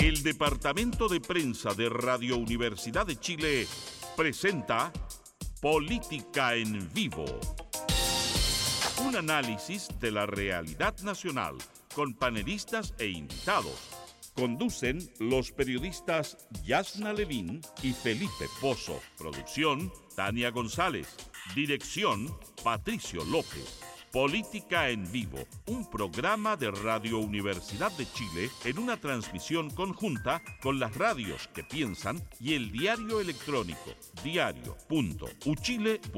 El Departamento de Prensa de Radio Universidad de Chile presenta Política en Vivo. Un análisis de la realidad nacional con panelistas e invitados. Conducen los periodistas Yasna Levín y Felipe Pozo. Producción, Tania González. Dirección, Patricio López. Política en Vivo, un programa de Radio Universidad de Chile en una transmisión conjunta con las radios que piensan y el diario electrónico diario.uchile.cl.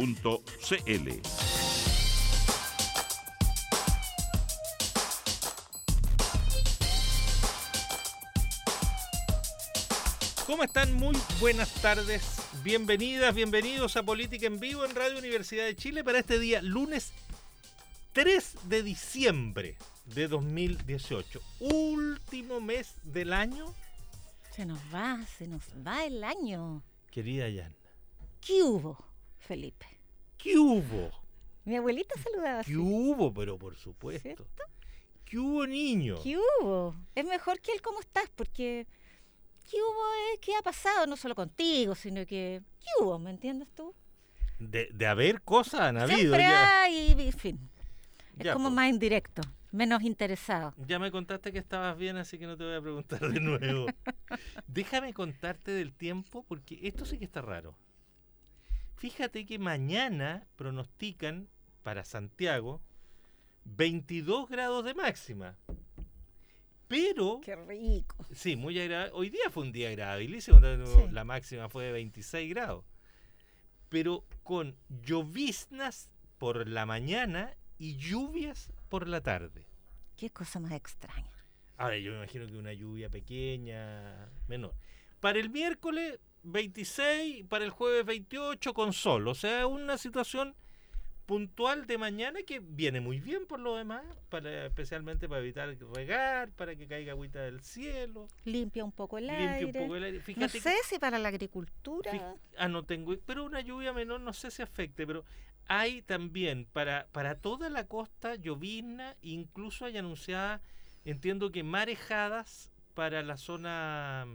¿Cómo están? Muy buenas tardes. Bienvenidas, bienvenidos a Política en Vivo en Radio Universidad de Chile para este día, lunes 3 de diciembre de 2018. Último mes del año. Se nos va el año. Querida Yana. ¿Qué hubo, Felipe? ¿Qué hubo? Mi abuelita saludaba así. ¿Qué hubo? Pero por supuesto. ¿Cierto? ¿Qué hubo, niño? ¿Qué hubo? Es mejor que el cómo estás, porque ¿qué hubo es qué ha pasado, no solo contigo, sino que ¿qué hubo? ¿Me entiendes tú? De haber cosas han habido. Siempre ya. hay, en fin. Es Ya, como po. más indirecto, menos interesado. Ya me contaste que estabas bien, así que no te voy a preguntar de nuevo. Déjame contarte del tiempo, porque esto sí que está raro. Fíjate que mañana pronostican para Santiago 22 grados de máxima. Pero, Qué rico. sí, muy agradable. Hoy día fue un día agradabilísimo, Sí. la máxima fue de 26 grados. Pero con lloviznas por la mañana y lluvias por la tarde. Qué cosa más extraña. Ahora, yo me imagino que una lluvia pequeña, menor. Para el miércoles 26, para el jueves 28 con sol. O sea, una situación puntual de mañana que viene muy bien por lo demás, especialmente para evitar regar, para que caiga agüita del cielo. Limpia un poco el Limpia aire. un poco el aire. No Fíjate sé si para la agricultura. no tengo, pero una lluvia menor no sé si afecte, pero hay también para toda la costa llovizna, incluso hay anunciada, entiendo que marejadas para la zona,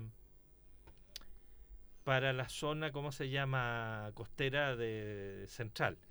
¿cómo se llama? Costera de central.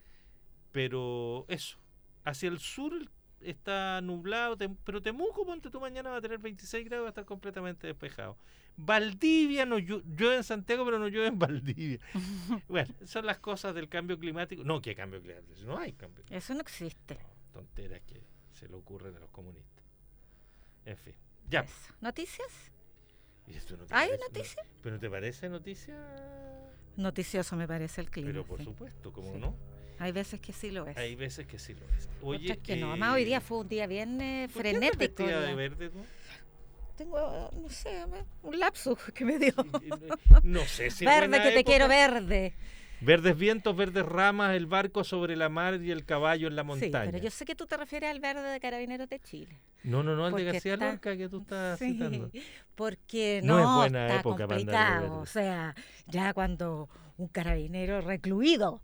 Pero eso, hacia el sur está nublado, pero Temuco, ponte tú, mañana va a tener 26 grados, va a estar completamente despejado. Valdivia, no llueve en Santiago, pero no llueve en Valdivia. Bueno, son las cosas del cambio climático. No, ¿qué cambio climático? No hay cambio climático. Eso no existe. No, tonteras que se le ocurren a los comunistas. En fin, ya. Eso. ¿Noticias? ¿Y esto no te ¿Hay parece? noticias? ¿Pero no te parece noticia? Noticioso me parece el clima. Pero por sí. supuesto, ¿cómo Sí. no? Hay veces que sí lo es. Hay veces que sí lo es. Oye, Otras que no. Además, hoy día fue un día bien ¿por qué andas frenético. vestida de verde tú? Tengo, no sé, un lapsus que me dio. No sé si es Verde, buena que te época. quiero verde. Verdes vientos, verdes ramas, el barco sobre la mar y el caballo en la Sí, montaña. pero yo sé que tú te refieres al verde de Carabineros de Chile. No, al de Porque García está- Lorca que tú estás Sí, citando. porque No no, es buena está época para andar de complicado. verde. O sea, ya cuando un carabinero recluido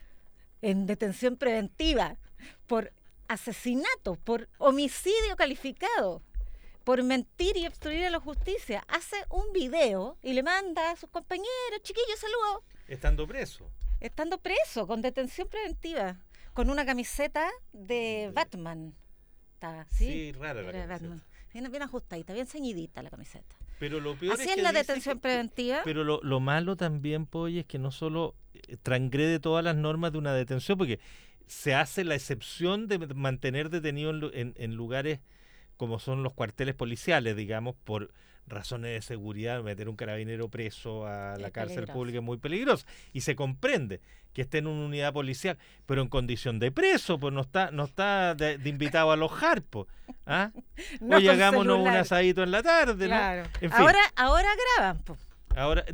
en detención preventiva por asesinato, por homicidio calificado, por mentir y obstruir a la justicia, hace un video y le manda a sus compañeros, chiquillos, saludos, Estando preso. estando preso, con detención preventiva, con una camiseta de Batman. Está, Sí, rara la era camiseta. Batman. Bien ajustadita, bien ceñidita la camiseta. Pero lo peor Así es es que la dice detención preventiva. Pero lo malo también, Poy, es que no solo transgrede todas las normas de una detención, porque se hace la excepción de mantener detenido en lugares como son los cuarteles policiales, digamos, por razones de seguridad. Meter un carabinero preso a la Es cárcel peligroso. pública es muy peligroso, y se comprende que esté en una unidad policial, pero en condición de preso, pues no está de invitado a alojar, pues. ¿Ah? No Oye, con hagámonos un celular. asadito en la tarde, Claro. ¿no? En fin, Ahora graban, po. ahora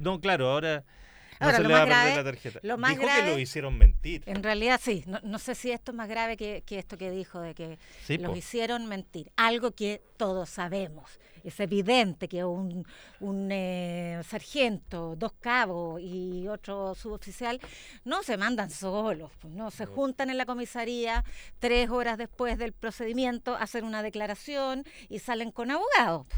no Ahora, se lo le va a más perder grave- la tarjeta. lo más Dijo grave- que lo hicieron mentir. En realidad sí, no sé si esto es más grave que esto que dijo de que Sí, los po. hicieron mentir. Algo que todos sabemos. Es evidente que un sargento, 2 cabos y otro suboficial no se mandan solos, pues, no se juntan en la comisaría 3 horas después del procedimiento, hacen una declaración y salen con abogados.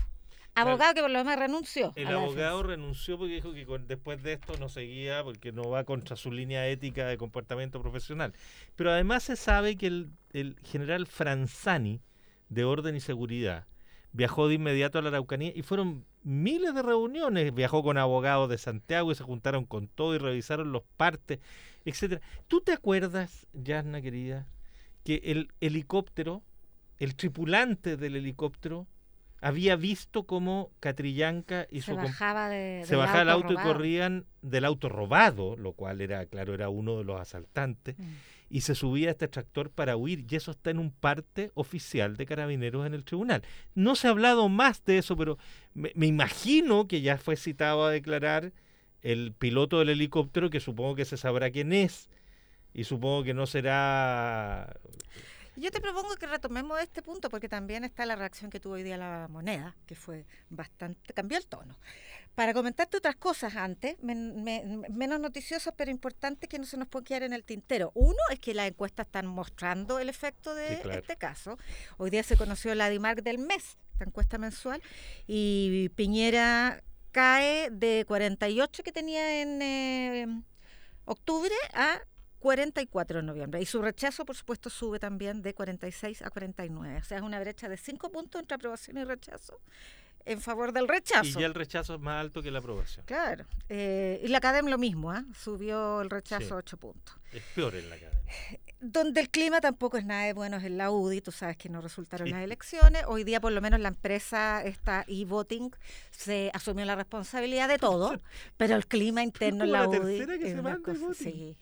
Abogado que por lo demás renunció. El abogado renunció porque dijo que después de esto no seguía porque no va contra su línea ética de comportamiento profesional. Pero además se sabe que el general Franzani, de Orden y Seguridad, viajó de inmediato a la Araucanía y fueron miles de reuniones. Viajó con abogados de Santiago y se juntaron con todo y revisaron los partes, etcétera. ¿Tú te acuerdas, Yasna querida, que el helicóptero, el tripulante del helicóptero, había visto cómo Catrillanca y se bajaba del auto robado. Y corrían del auto robado, lo cual era uno de los asaltantes, y se subía a este tractor para huir, y eso está en un parte oficial de Carabineros en el tribunal. No se ha hablado más de eso, pero me imagino que ya fue citado a declarar el piloto del helicóptero, que supongo que se sabrá quién es, y supongo que no será... Yo te propongo que retomemos este punto porque también está la reacción que tuvo hoy día La Moneda, que fue bastante, cambió el tono. Para comentarte otras cosas antes, menos noticiosas pero importantes que no se nos puede quedar en el tintero. Uno es que las encuestas están mostrando el efecto de este caso. Hoy día se conoció la DIMARC del mes, esta encuesta mensual, y Piñera cae de 48 que tenía en octubre a 44 de noviembre. Y su rechazo, por supuesto, sube también de 46 a 49. O sea, es una brecha de 5 puntos entre aprobación y rechazo en favor del rechazo. Y ya el rechazo es más alto que la aprobación. Claro. Y la Academia lo mismo, subió el rechazo 8 puntos. Es peor en la Academia. Donde el clima tampoco es nada de bueno es en la UDI, tú sabes que no resultaron las elecciones. Hoy día por lo menos la empresa, esta e-voting, se asumió la responsabilidad de todo, pero el clima interno en la UDI es una cosa, sí.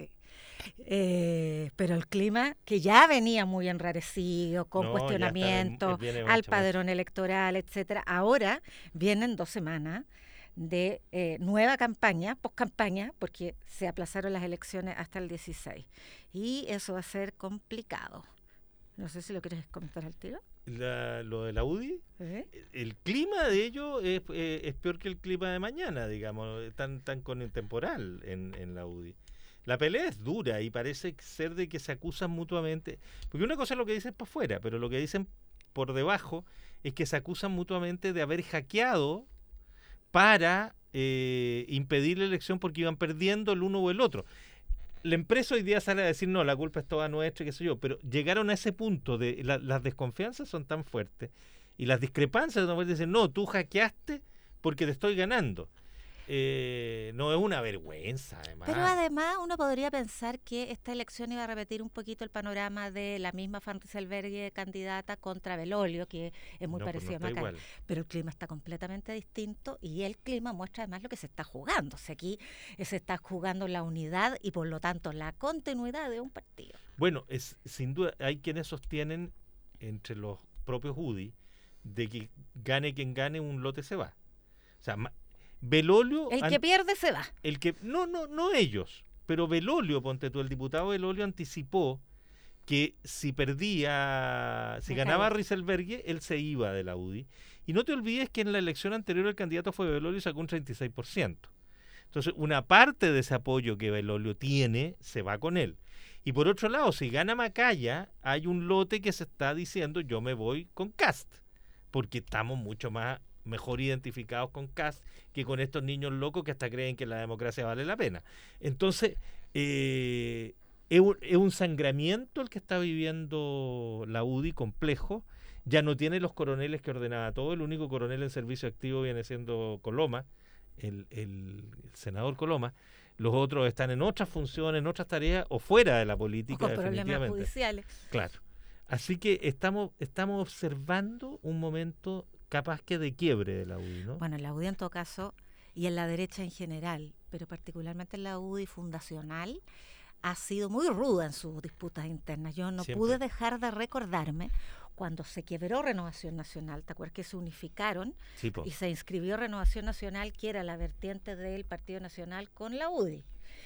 Pero el clima, que ya venía muy enrarecido, con cuestionamientos al padrón electoral, etcétera, ahora vienen 2 semanas de nueva campaña, post-campaña, porque se aplazaron las elecciones hasta el 16. Y eso va a ser complicado. No sé si lo quieres comentar al tiro. Lo de la UDI, el clima de ellos es peor que el clima de mañana, digamos, tan contemporáneo en la UDI. La pelea es dura y parece ser de que se acusan mutuamente, porque una cosa es lo que dicen para afuera, pero lo que dicen por debajo es que se acusan mutuamente de haber hackeado para impedir la elección porque iban perdiendo el uno o el otro. La empresa hoy día sale a decir, no, la culpa es toda nuestra, qué sé yo, pero llegaron a ese punto de las desconfianzas son tan fuertes y las discrepancias son tan fuertes, dicen, no, tú hackeaste porque te estoy ganando. No es una vergüenza, además. Pero además uno podría pensar que esta elección iba a repetir un poquito el panorama de la misma Van Rysselberghe candidata contra Belolio, que es muy parecido a Macay. Pero el clima está completamente distinto y el clima muestra además lo que se está jugando. O sea, aquí se está jugando la unidad y por lo tanto la continuidad de un partido. Bueno, sin duda hay quienes sostienen entre los propios UDI de que gane quien gane, un lote se va. O sea, Belolio, el que pierde se va. No ellos, pero Belolio, ponte tú, el diputado Belolio anticipó que si ganaba Rysselberghe, él se iba de la UDI. Y no te olvides que en la elección anterior el candidato fue Belolio y sacó un 36%. Entonces, una parte de ese apoyo que Belolio tiene se va con él. Y por otro lado, si gana Macaya, hay un lote que se está diciendo yo me voy con Kast, porque estamos mucho mejor identificados con Kast que con estos niños locos que hasta creen que la democracia vale la pena. Entonces, es un sangramiento el que está viviendo la UDI complejo. Ya no tiene los coroneles que ordenaba todo. El único coronel en servicio activo viene siendo Coloma, el senador Coloma. Los otros están en otras funciones, en otras tareas o fuera de la política. O con problemas judiciales. Claro. Así que estamos observando un momento capaz que de quiebre de la UDI, ¿no? Bueno, en la UDI en todo caso, y en la derecha en general, pero particularmente en la UDI fundacional, ha sido muy ruda en sus disputas internas. Yo no pude dejar de recordarme cuando se quebró Renovación Nacional, ¿te acuerdas que se unificaron? Sí, y se inscribió Renovación Nacional, que era la vertiente del Partido Nacional con la UDI.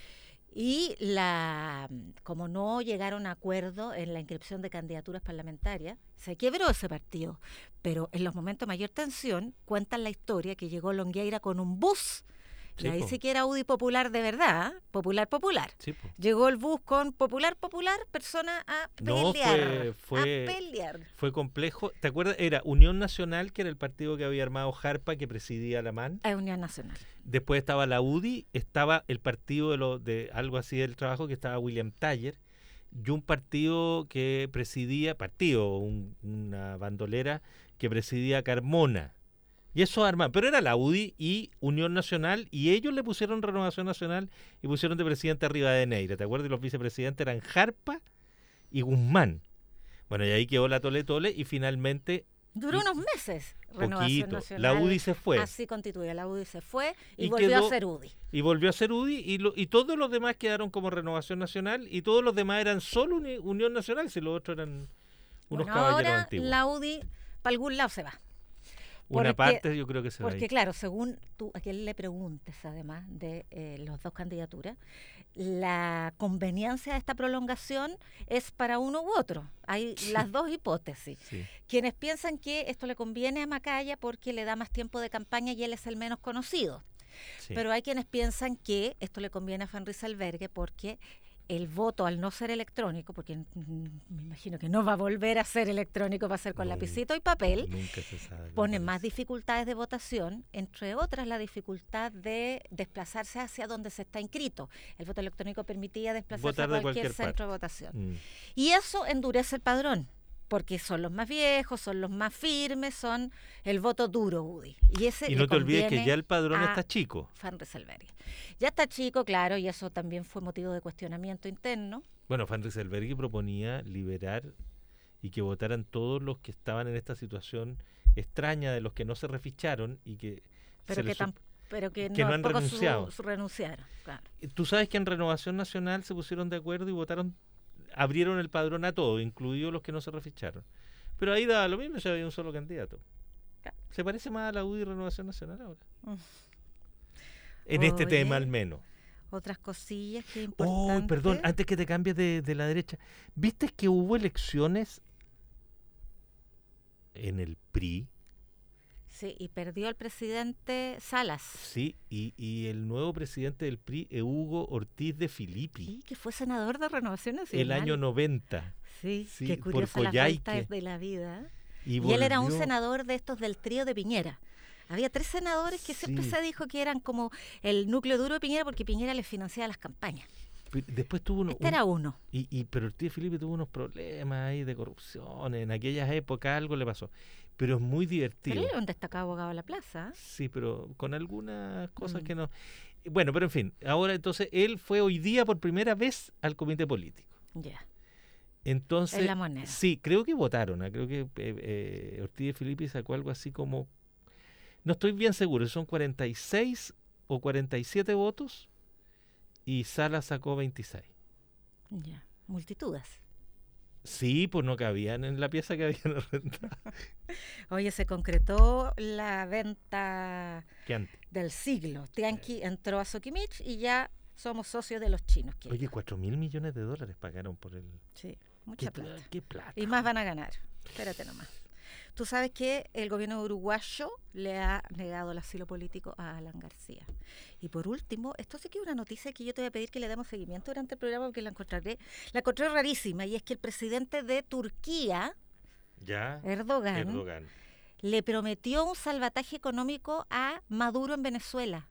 Y como no llegaron a acuerdo en la inscripción de candidaturas parlamentarias, se quebró ese partido. Pero en los momentos de mayor tensión, cuentan la historia que llegó Longueira con un bus Y ahí sí que era UDI popular de verdad, popular. Sí, po. Llegó el bus con popular, persona a No, pelear. fue a pelear. Fue complejo. ¿Te acuerdas? Era Unión Nacional, que era el partido que había armado Jarpa, que presidía Alamán. A Unión Nacional. Después estaba la UDI, estaba el partido de algo así del trabajo, que estaba William Thayer, y un partido que presidía, una bandolera que presidía Carmona. Y eso arma, pero era la UDI y Unión Nacional, y ellos le pusieron Renovación Nacional y pusieron de presidente a Rivadeneira. ¿Te acuerdas? Y los vicepresidentes eran Jarpa y Guzmán. Bueno, y ahí quedó la tole y finalmente... Duró unos meses. Renovación Poquito. Nacional. La UDI se fue. Así constituye. La UDI se fue y Y volvió quedó- a ser UDI. Y volvió a ser UDI y todos los demás quedaron como Renovación Nacional y todos los demás eran solo Unión Nacional, si los otros eran unos Bueno, caballeros ahora antiguos. la UDI para algún lado se va. Una porque- parte yo creo que se va a Porque ir. claro, según tú, a quien le preguntes, además de las dos candidaturas, la conveniencia de esta prolongación es para uno u otro. Hay las dos hipótesis. Sí. Quienes piensan que esto le conviene a Macaya porque le da más tiempo de campaña y él es el menos conocido. Sí. Pero hay quienes piensan que esto le conviene a Van Rysselberghe porque el voto, al no ser electrónico, porque me imagino que no va a volver a ser electrónico, va a ser con No, lapicito y papel, Nunca se sabe. me pone más parece. dificultades de votación, entre otras la dificultad de desplazarse hacia donde se está inscrito. El voto electrónico permitía desplazarse Votar a de cualquier cualquier centro de votación. Mm. Y eso endurece el padrón, porque son los más viejos, son los más firmes, son el voto duro, UDI. Y ese Y le no te olvides que conviene ya el padrón a está chico. Van Rysselberghe. Ya está chico, claro, y eso también fue motivo de cuestionamiento interno. Bueno, Van Rysselberghe proponía liberar y que votaran todos los que estaban en esta situación extraña de los que no se reficharon y que Pero se les pero que que no han tampoco renunciado. renunciaron. Claro. Tú sabes que en Renovación Nacional se pusieron de acuerdo y votaron, abrieron el padrón a todos, incluidos los que no se reficharon. Pero ahí daba lo mismo si había un solo candidato. Claro. Se parece más a la UDI y Renovación Nacional ahora. Mm. En este Oye, tema al menos. Otras cosillas que Oh, importantes. perdón, antes que te cambies de la derecha. ¿Viste que hubo elecciones en el PRI? Sí, y perdió el presidente Salas. Sí, y el nuevo presidente del PRI, Hugo Ortiz de Filippi, Sí, que fue senador de Renovación Nacional. el año 90. Sí, sí, qué por curiosa las Coyhaique. vueltas de la vida. Y Y él era un volvió- senador de estos del trío de Piñera. Había 3 senadores que siempre Sí. se dijo que eran como el núcleo duro de Piñera porque Piñera les financiaba las campañas. Después tuvo Este era uno. pero Ortiz de Filippi tuvo unos problemas ahí de corrupción. En aquellas épocas algo le pasó. Pero es muy divertido. Pero él era un destacado abogado de la plaza. Sí, pero con algunas cosas Mm. que no. Bueno, pero en fin, ahora entonces él fue hoy día por primera vez al comité político. Ya. Entonces, En La Moneda. sí, creo que votaron. Creo que Ortiz de Filippi sacó algo así como, no estoy bien seguro, son 46 o 47 votos y Sala sacó 26. Ya. Multitudes. Sí, pues no cabían en la pieza que habían arrendado. Oye, se concretó la venta Que antes. del siglo. Tianqi entró a Sokimich y ya somos socios de los chinos. Kirill. Oye, 4.000 millones de dólares pagaron por el... Sí, mucha plata. ¿Qué plata? Y más van a ganar. Espérate nomás. Tú sabes que el gobierno uruguayo le ha negado el asilo político a Alan García. Y por último, esto sí que es una noticia que yo te voy a pedir que le demos seguimiento durante el programa porque la encontré rarísima. Y es que el presidente de Turquía, Ya, Erdogan, le prometió un salvataje económico a Maduro en Venezuela.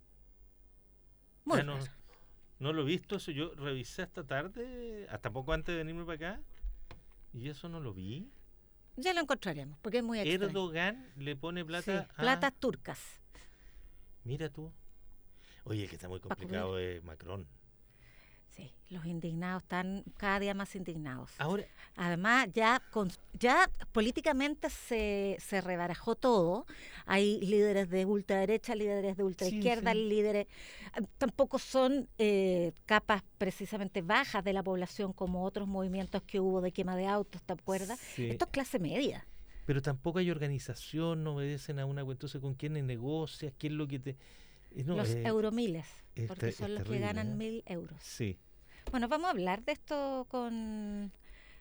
Muy Ya no, raro. no lo he visto eso. Yo revisé esta tarde, hasta poco antes de venirme para acá, y eso no lo vi. Ya lo encontraremos, porque es muy extraño. Erdogan le pone plata Sí, a... platas turcas. Mira tú. Oye, el que está muy Pa' complicado es Macron. Sí, los indignados están cada día más indignados. Ahora, Además, ya políticamente se rebarajó todo. Hay líderes de ultraderecha, líderes de ultraizquierda, sí. líderes... Tampoco son capas precisamente bajas de la población como otros movimientos que hubo de quema de autos, ¿te acuerdas? sí, Esto es clase media. pero tampoco hay organización, no obedecen a una... Entonces, ¿con quién negocias? ¿Qué es lo que te...? No, Los euromiles, es porque ter- son es los que terrible, ganan ¿eh? 1.000 euros. Sí. Bueno, vamos a hablar de esto con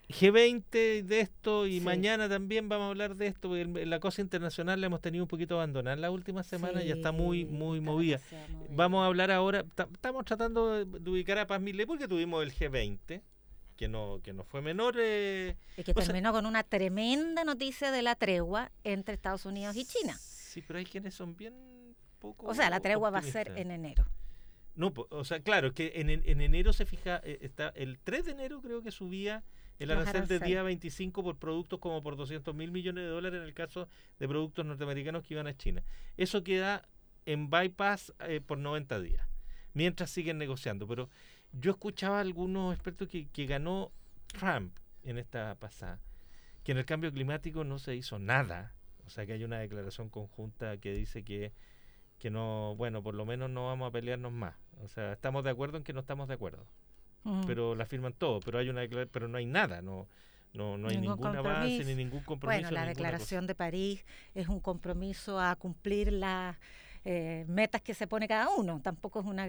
G20 de esto y Sí. mañana también vamos a hablar de esto, porque la cosa internacional la hemos tenido un poquito abandonada en la última semana, ya está muy está movida. demasiado movida. Vamos a hablar ahora, estamos tratando de ubicar a Paz Milei porque tuvimos el G20, que no fue menor. Y que o sea, terminó con una tremenda noticia de la tregua entre Estados Unidos y China. Sí, pero hay quienes son bien poco O sea, la tregua va a ser optimistas. en enero. No, o sea, claro, es que en enero se fija, está el 3 de enero creo que subía el Los arancel de aranceles. día 25 por productos como por 200.000 millones de dólares en el caso de productos norteamericanos que iban a China. Eso queda en bypass por 90 días, mientras siguen negociando. Pero yo escuchaba a algunos expertos que ganó Trump en esta pasada, que en el cambio climático no se hizo nada. O sea, que hay una declaración conjunta que dice que no, bueno, por lo menos no vamos a pelearnos más. O sea, estamos de acuerdo en que no estamos de acuerdo. Pero la firman todo, pero hay pero no hay nada, no hay ningún avance ni ningún compromiso. Bueno, la declaración de París es un compromiso a cumplir las metas que se pone cada uno. Tampoco es un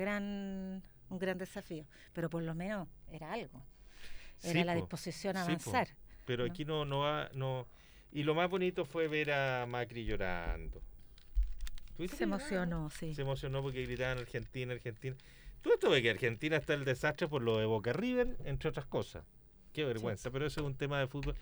gran desafío, pero por lo menos era algo. Era Sí, la po. disposición a Sí, po. avanzar. Pero ¿no? aquí no va, no. Y lo más bonito fue ver a Macri llorando. ¿Tuviste Se que lloraba? emocionó, sí. Se emocionó porque gritaban Argentina. Tú esto ve que Argentina está el desastre por lo de Boca River, entre otras cosas. Qué vergüenza, pero eso es un tema de fútbol.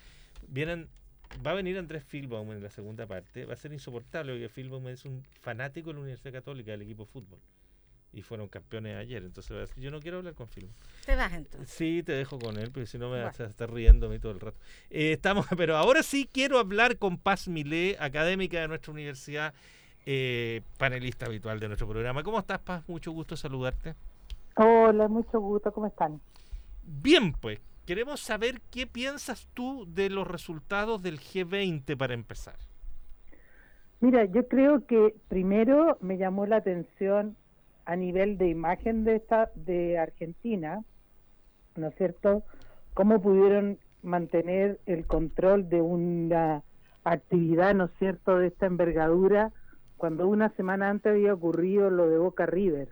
Va a venir Andrés Filbaum en la segunda parte. Va a ser insoportable porque Filbaum es un fanático de la Universidad Católica del equipo de fútbol. Y fueron campeones ayer. Entonces va a decir, yo no quiero hablar con Filbaum. Te vas entonces. Sí, te dejo con él, porque si no me vas a Bueno. estar riendo a mí todo el rato. Pero ahora sí quiero hablar con Paz Milei, académica de nuestra universidad, panelista habitual de nuestro programa. ¿Cómo estás, Paz? Mucho gusto saludarte. Hola, mucho gusto, ¿cómo están? Bien, pues, queremos saber qué piensas tú de los resultados del G20 para empezar. Mira, yo creo que primero me llamó la atención a nivel de imagen de Argentina, ¿no es cierto? Cómo pudieron mantener el control de una actividad, ¿no es cierto?, de esta envergadura, cuando una semana antes había ocurrido lo de Boca River.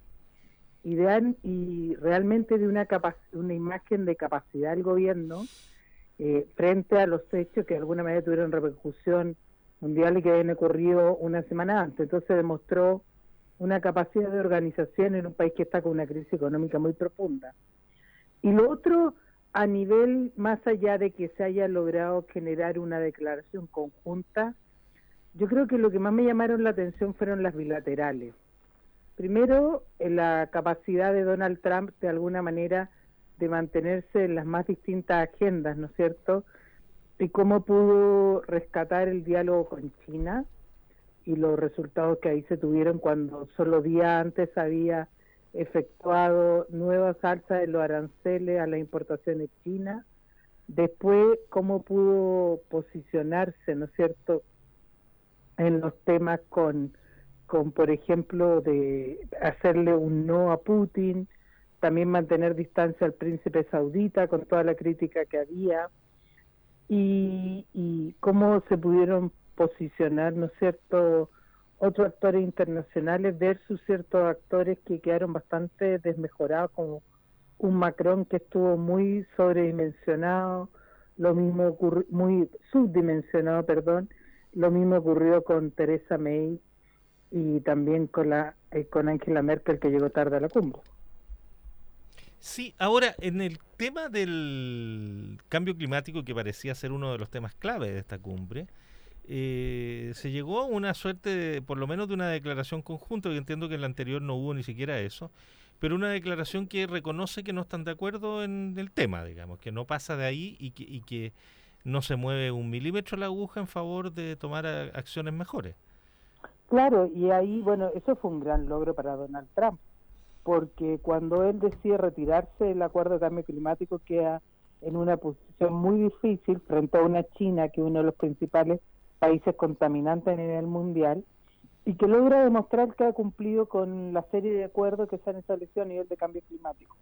Y realmente de una imagen de capacidad del gobierno frente a los hechos que de alguna manera tuvieron repercusión mundial y que habían ocurrido una semana antes. Entonces demostró una capacidad de organización en un país que está con una crisis económica muy profunda. Y lo otro, a nivel más allá de que se haya logrado generar una declaración conjunta, yo creo que lo que más me llamaron la atención fueron las bilaterales. Primero, la capacidad de Donald Trump, de alguna manera, de mantenerse en las más distintas agendas, ¿no es cierto? Y cómo pudo rescatar el diálogo con China y los resultados que ahí se tuvieron cuando solo días antes había efectuado nuevas alzas de los aranceles a las importaciones chinas. Después, cómo pudo posicionarse, ¿no es cierto?, en los temas con por ejemplo, de hacerle un no a Putin, también mantener distancia al príncipe saudita con toda la crítica que había, y cómo se pudieron posicionar, ¿no es cierto?, otros actores internacionales versus ciertos actores que quedaron bastante desmejorados, como un Macron que estuvo muy sobredimensionado, lo mismo muy subdimensionado, perdón, lo mismo ocurrió con Theresa May y también con Angela Merkel, que llegó tarde a la cumbre. Sí, ahora, en el tema del cambio climático, que parecía ser uno de los temas clave de esta cumbre, se llegó a una suerte, por lo menos de una declaración conjunta, que entiendo que en la anterior no hubo ni siquiera eso, pero una declaración que reconoce que no están de acuerdo en el tema, digamos, que no pasa de ahí y que no se mueve un milímetro la aguja en favor de tomar acciones mejores. Claro, y ahí, bueno, eso fue un gran logro para Donald Trump, porque cuando él decide retirarse del acuerdo de cambio climático queda en una posición muy difícil frente a una China que es uno de los principales países contaminantes a nivel mundial y que logra demostrar que ha cumplido con la serie de acuerdos que se han establecido a nivel de cambio climático.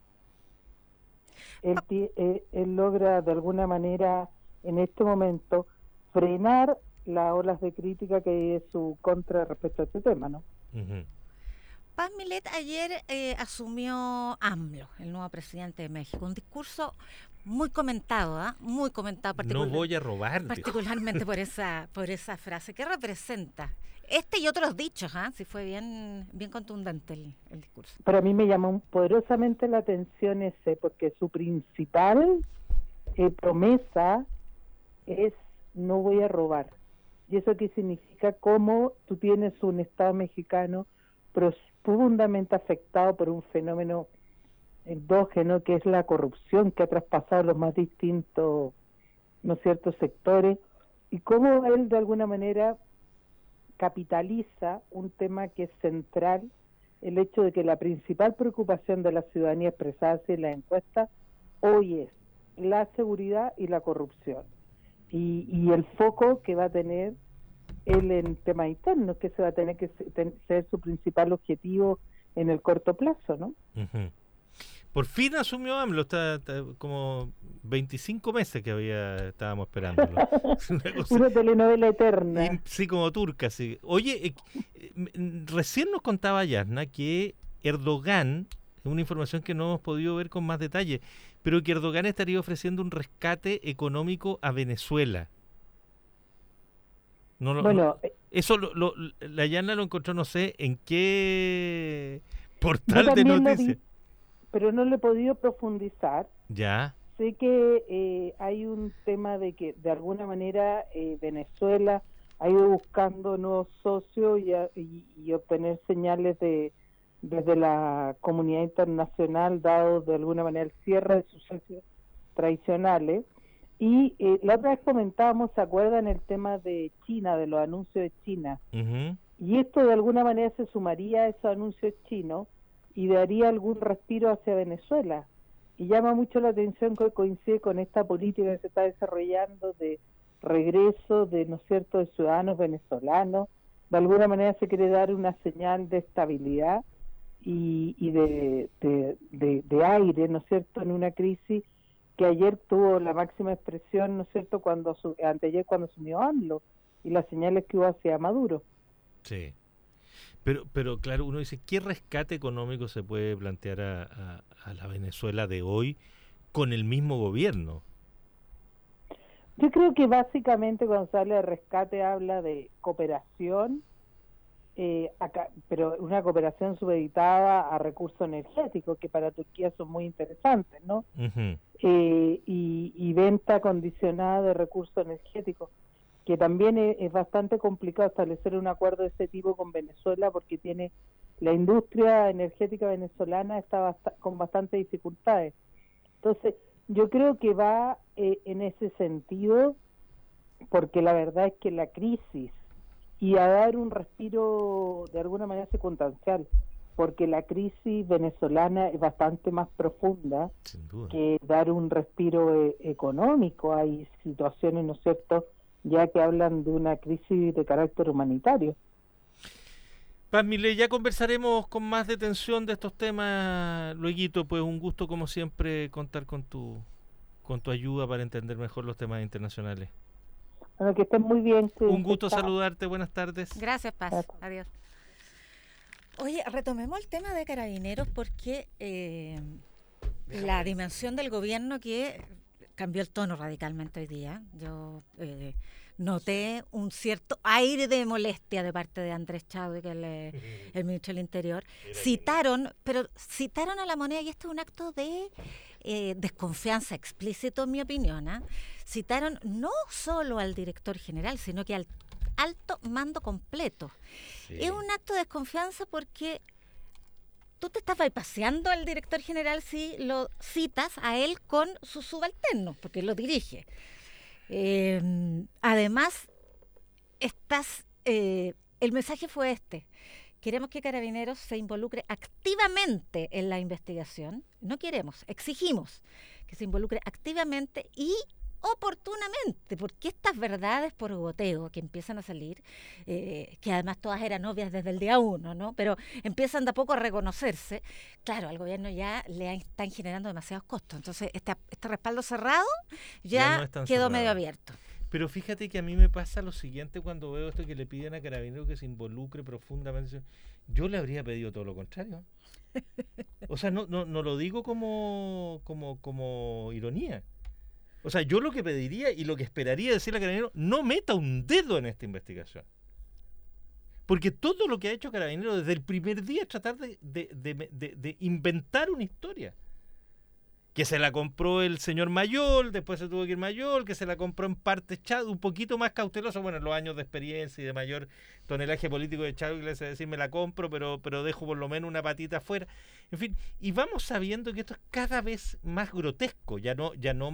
Él logra de alguna manera en este momento frenar las olas de crítica que hay en su contra respecto a este tema, ¿no? Uh-huh. Paz Milet ayer asumió AMLO, el nuevo presidente de México. Un discurso muy comentado, muy comentado. No voy a robar. Particularmente por esa frase. ¿Qué representa? Este y otros dichos, sí fue bien contundente el discurso. Para mí me llamó poderosamente la atención ese, porque su principal promesa es no voy a robar. ¿Y eso qué significa? Como tú tienes un Estado mexicano profundamente afectado por un fenómeno endógeno que es la corrupción que ha traspasado los más distintos, ¿no es cierto?, sectores, y cómo él de alguna manera capitaliza un tema que es central, el hecho de que la principal preocupación de la ciudadanía expresada en la encuesta hoy es la seguridad y la corrupción, y el foco que va a tener él en temas internos, que se va a tener que ser su principal objetivo en el corto plazo, ¿no? Uh-huh. Por fin asumió AMLO, está como 25 meses que estábamos esperándolo. Una telenovela eterna. Sí, como turca, sí. Oye, recién nos contaba Yasna que Erdogan, una información que no hemos podido ver con más detalle, pero que Erdogan estaría ofreciendo un rescate económico a Venezuela. Eso la Yasna lo encontró, no sé, en qué portal de noticias. Pero no lo he podido profundizar. Ya. Sé que hay un tema de que de alguna manera Venezuela ha ido buscando nuevos socios y obtener señales desde la comunidad internacional, dado de alguna manera el cierre de sus socios tradicionales. Y la otra vez comentábamos, ¿se acuerdan el tema de China, de los anuncios de China? Uh-huh. Y esto de alguna manera se sumaría a esos anuncios chinos y daría algún respiro hacia Venezuela. Y llama mucho la atención que coincide con esta política que se está desarrollando de regreso de, ¿no es cierto?, de ciudadanos venezolanos. De alguna manera se quiere dar una señal de estabilidad y de aire, ¿no es cierto?, en una crisis que ayer tuvo la máxima expresión, ¿no es cierto?, anteayer cuando asumió AMLO, y las señales que hubo hacia Maduro. Sí. Pero claro, uno dice, ¿qué rescate económico se puede plantear a la Venezuela de hoy con el mismo gobierno? Yo creo que básicamente cuando se habla de rescate habla de cooperación, pero una cooperación supeditada a recursos energéticos que para Turquía son muy interesantes, ¿no? Uh-huh. Y venta condicionada de recursos energéticos, que también es bastante complicado establecer un acuerdo de ese tipo con Venezuela porque tiene la industria energética venezolana está con bastantes dificultades. Entonces, yo creo que va en ese sentido, porque la verdad es que la crisis y a dar un respiro de alguna manera circunstancial, porque la crisis venezolana es bastante más profunda que dar un respiro económico. Hay situaciones, ¿no es cierto?, ya que hablan de una crisis de carácter humanitario. Paz Milet, ya conversaremos con más detención de estos temas lueguito, pues un gusto como siempre contar con tu ayuda para entender mejor los temas internacionales. Bueno, que estén muy bien. Un gusto saludarte, buenas tardes. Gracias, Paz. Gracias. Adiós. Oye, retomemos el tema de Carabineros porque la dimensión del gobierno que cambió el tono radicalmente hoy día. Yo noté un cierto aire de molestia de parte de Andrés Chadwick, que es el ministro del Interior. Citaron a la moneda, y esto es un acto de desconfianza explícito, en mi opinión. Citaron no solo al director general, sino que al alto mando completo. Sí. Es un acto de desconfianza porque tú te estás bypaseando al director general si lo citas a él con su subalterno, porque él lo dirige. Además, el mensaje fue este: queremos que Carabineros se involucre activamente en la investigación. No queremos, exigimos que se involucre activamente y oportunamente, porque estas verdades por goteo que empiezan a salir, que además todas eran obvias desde el día 1, ¿no? Pero empiezan de a poco a reconocerse. Claro, al gobierno ya le están generando demasiados costos. Entonces, este respaldo cerrado ya no quedó medio abierto. Pero fíjate que a mí me pasa lo siguiente cuando veo esto que le piden a Carabineros que se involucre profundamente. Yo le habría pedido todo lo contrario. O sea, no lo digo como ironía. O sea, yo lo que pediría y lo que esperaría decirle a Carabineros, no meta un dedo en esta investigación. Porque todo lo que ha hecho Carabineros desde el primer día es tratar de inventar una historia. Que se la compró el señor Mayol, después se tuvo que ir Mayol, que se la compró en parte Chadwick, un poquito más cauteloso, bueno, en los años de experiencia y de mayor tonelaje político de Chadwick, es decir, me la compro, pero dejo por lo menos una patita afuera. En fin, y vamos sabiendo que esto es cada vez más grotesco, no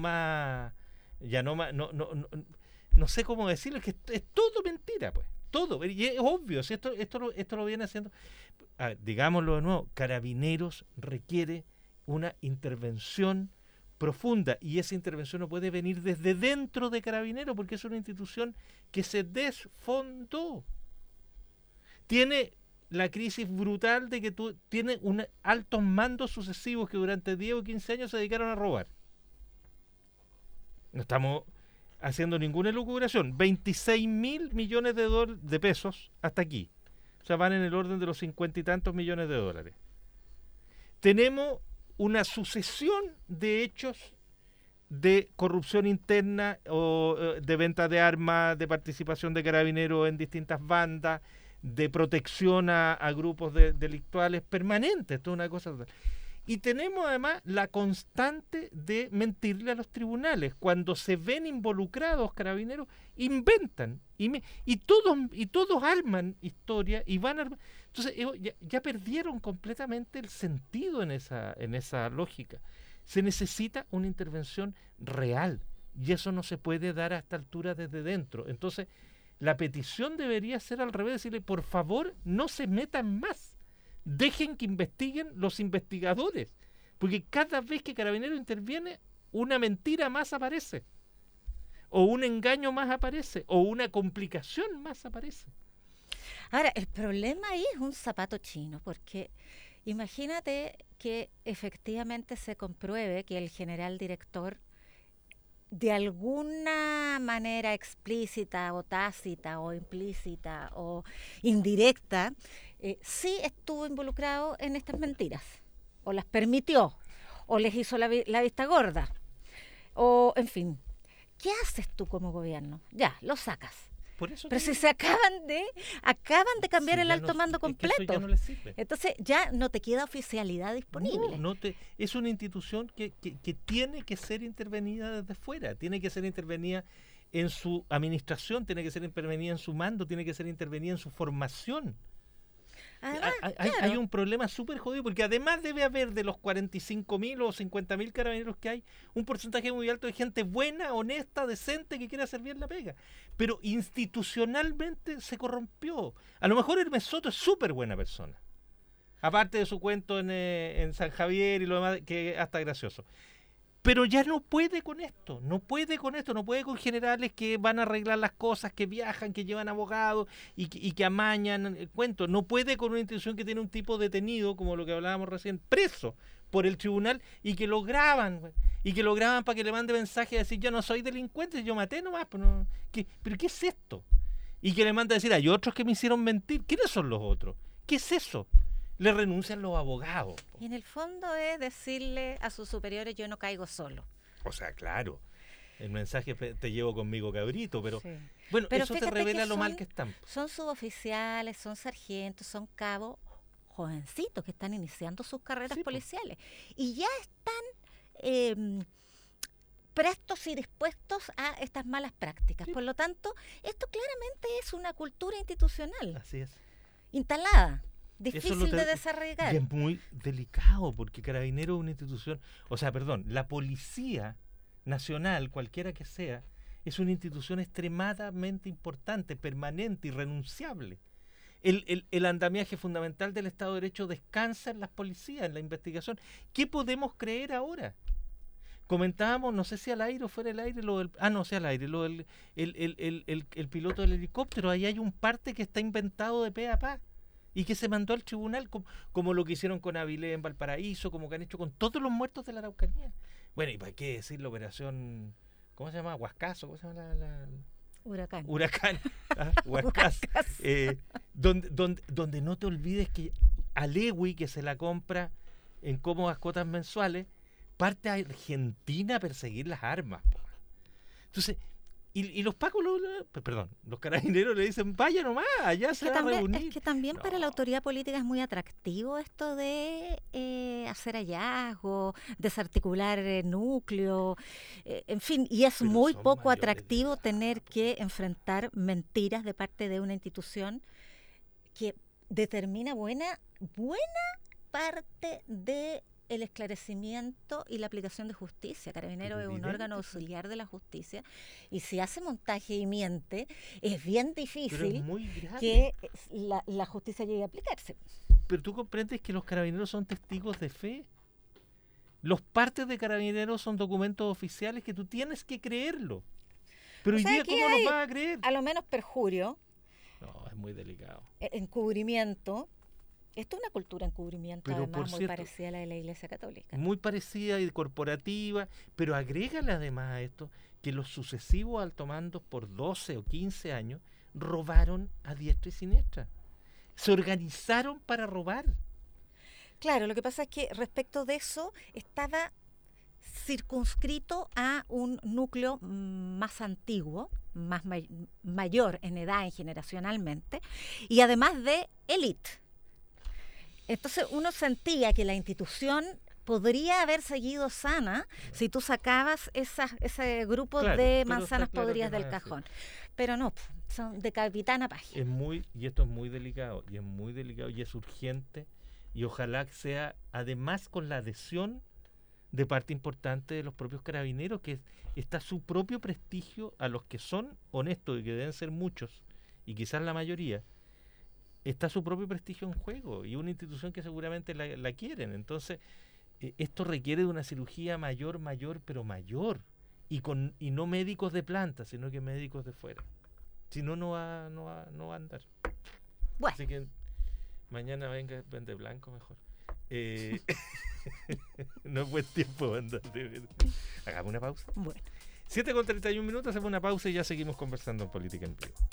sé cómo decirlo, es que es todo mentira, pues, todo, y es obvio, si esto lo viene haciendo. A ver, digámoslo de nuevo, Carabineros requiere una intervención profunda, y esa intervención no puede venir desde dentro de Carabineros porque es una institución que se desfondó. Tiene la crisis brutal de que tiene altos mandos sucesivos que durante 10 o 15 años se dedicaron a robar. No estamos haciendo ninguna elucubración. 26.000 millones de pesos hasta aquí. O sea, van en el orden de los 50 y tantos millones de dólares. Tenemos una sucesión de hechos de corrupción interna o de venta de armas, de participación de Carabineros en distintas bandas, de protección a grupos delictuales permanentes. Esto es una cosa total. Y tenemos además la constante de mentirle a los tribunales. Cuando se ven involucrados Carabineros, inventan y todos arman historia y van armando. Entonces ya perdieron completamente el sentido en esa lógica. Se necesita una intervención real y eso no se puede dar a esta altura desde dentro. Entonces la petición debería ser al revés, decirle, por favor, no se metan más. Dejen que investiguen los investigadores, porque cada vez que Carabineros interviene, una mentira más aparece, o un engaño más aparece, o una complicación más aparece. Ahora, el problema ahí es un zapato chino, porque imagínate que efectivamente se compruebe que el general director, de alguna manera explícita o tácita o implícita o indirecta, sí estuvo involucrado en estas mentiras, o las permitió, o les hizo la vista gorda, o en fin. ¿Qué haces tú como gobierno? Ya, lo sacas. Pero si se acaban de cambiar el alto mando completo, es que eso ya no les sirve. Entonces ya no te queda oficialidad disponible. Es una institución que tiene que ser intervenida desde fuera, tiene que ser intervenida en su administración, tiene que ser intervenida en su mando, tiene que ser intervenida en su formación. Además, hay un problema súper jodido, porque además debe haber de los 45.000 o 50.000 carabineros que hay, un porcentaje muy alto de gente buena, honesta, decente, que quiere hacer bien la pega. Pero institucionalmente se corrompió. A lo mejor Hermes Soto es súper buena persona, aparte de su cuento en San Javier y lo demás, que es hasta gracioso. Pero ya no puede con esto, no puede con generales que van a arreglar las cosas, que viajan, que llevan abogados y que amañan el cuento. No puede con una institución que tiene un tipo detenido, como lo que hablábamos recién, preso por el tribunal y que lo graban, para que le mande mensaje y decir, yo no soy delincuente, yo maté nomás. ¿Pero qué es esto? Y que le manda a decir, hay otros que me hicieron mentir. ¿Quiénes son los otros? ¿Qué es eso? Le renuncian los abogados. Y en el fondo es decirle a sus superiores, yo no caigo solo. O sea, claro, el mensaje te llevo conmigo, cabrito, pero Sí. bueno, Pero eso te revela lo mal que están. Son suboficiales, son sargentos, son cabos jovencitos que están iniciando sus carreras Sí, po. policiales. Y ya están prestos y dispuestos a estas malas prácticas. Sí. Por lo tanto, esto claramente es una cultura institucional Así es. instalada, Eso difícil de desarraigar. Y es muy delicado, porque Carabineros es una institución, la Policía Nacional, cualquiera que sea, es una institución extremadamente importante, permanente, irrenunciable. El andamiaje fundamental del Estado de Derecho descansa en las policías, en la investigación. ¿Qué podemos creer ahora? Comentábamos, no sé si al aire o fuera del aire, el piloto del helicóptero. Ahí hay un parte que está inventado de pe a pa y que se mandó al tribunal, como lo que hicieron con Avilés en Valparaíso, como que han hecho con todos los muertos de la Araucanía. Bueno, y para qué decir la operación ¿cómo se llama? Huascazo, ¿cómo se llama Huracán. Huracán, Huascazo. Donde no te olvides que a Lewy, que se la compra en cómodas cuotas mensuales, parte a Argentina a perseguir las armas. Entonces, y los pacos, los carabineros le dicen, vaya nomás, allá se va a reunir. Es que también para la autoridad política es muy atractivo esto de hacer hallazgos, desarticular núcleo, en fin, y es muy poco atractivo tener que enfrentar mentiras de parte de una institución que determina buena parte de el esclarecimiento y la aplicación de justicia. Carabineros es un órgano auxiliar de la justicia, y si hace montaje y miente, es bien difícil que la justicia llegue a aplicarse. Pero tú comprendes que los carabineros son testigos de fe. Los partes de carabineros son documentos oficiales que tú tienes que creerlo. Pero hoy día, ¿cómo los vas a creer? A lo menos perjurio. No, es muy delicado. Encubrimiento. Esto es una cultura de encubrimiento, pero además, muy cierto, parecida a la de la Iglesia Católica. Muy parecida y corporativa, pero agrégale además a esto que los sucesivos altomandos por 12 o 15 años robaron a diestra y siniestra. Se organizaron para robar. Claro, lo que pasa es que respecto de eso estaba circunscrito a un núcleo más antiguo, más mayor en edad y generacionalmente, y además de élite. Entonces uno sentía que la institución podría haber seguido sana si tú sacabas ese grupo de manzanas podridas del cajón. Pero no, son de capitán a página. Y esto es muy delicado, y es urgente, y ojalá que sea, además con la adhesión de parte importante de los propios carabineros, que está su propio prestigio, a los que son honestos, y que deben ser muchos, y quizás la mayoría, está su propio prestigio en juego, y una institución que seguramente la quieren. Entonces, esto requiere de una cirugía mayor, y no médicos de planta, sino que médicos de fuera. Si no, no va a andar. Bueno. Así que mañana vende blanco mejor. No es buen tiempo andar. Hagamos una pausa. Bueno. 7:31, hacemos una pausa y ya seguimos conversando en Política en Vivo.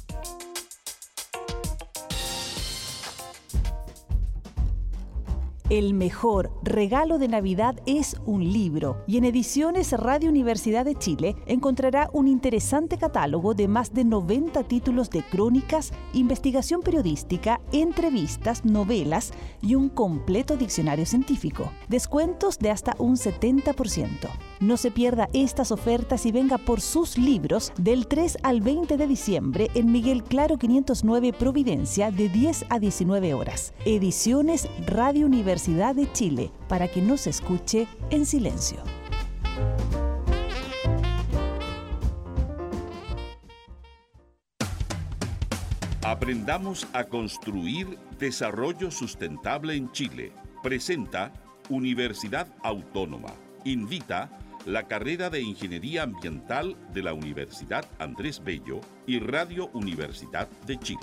El mejor regalo de Navidad es un libro, y en Ediciones Radio Universidad de Chile encontrará un interesante catálogo de más de 90 títulos de crónicas, investigación periodística, entrevistas, novelas y un completo diccionario científico. Descuentos de hasta un 70%. No se pierda estas ofertas y venga por sus libros del 3 al 20 de diciembre en Miguel Claro 509 Providencia, de 10 a 19 horas. Ediciones Radio Universidad de Chile, para que no se escuche en silencio. Aprendamos a construir desarrollo sustentable en Chile. Presenta Universidad Autónoma. Invita la carrera de Ingeniería Ambiental de la Universidad Andrés Bello y Radio Universidad de Chile.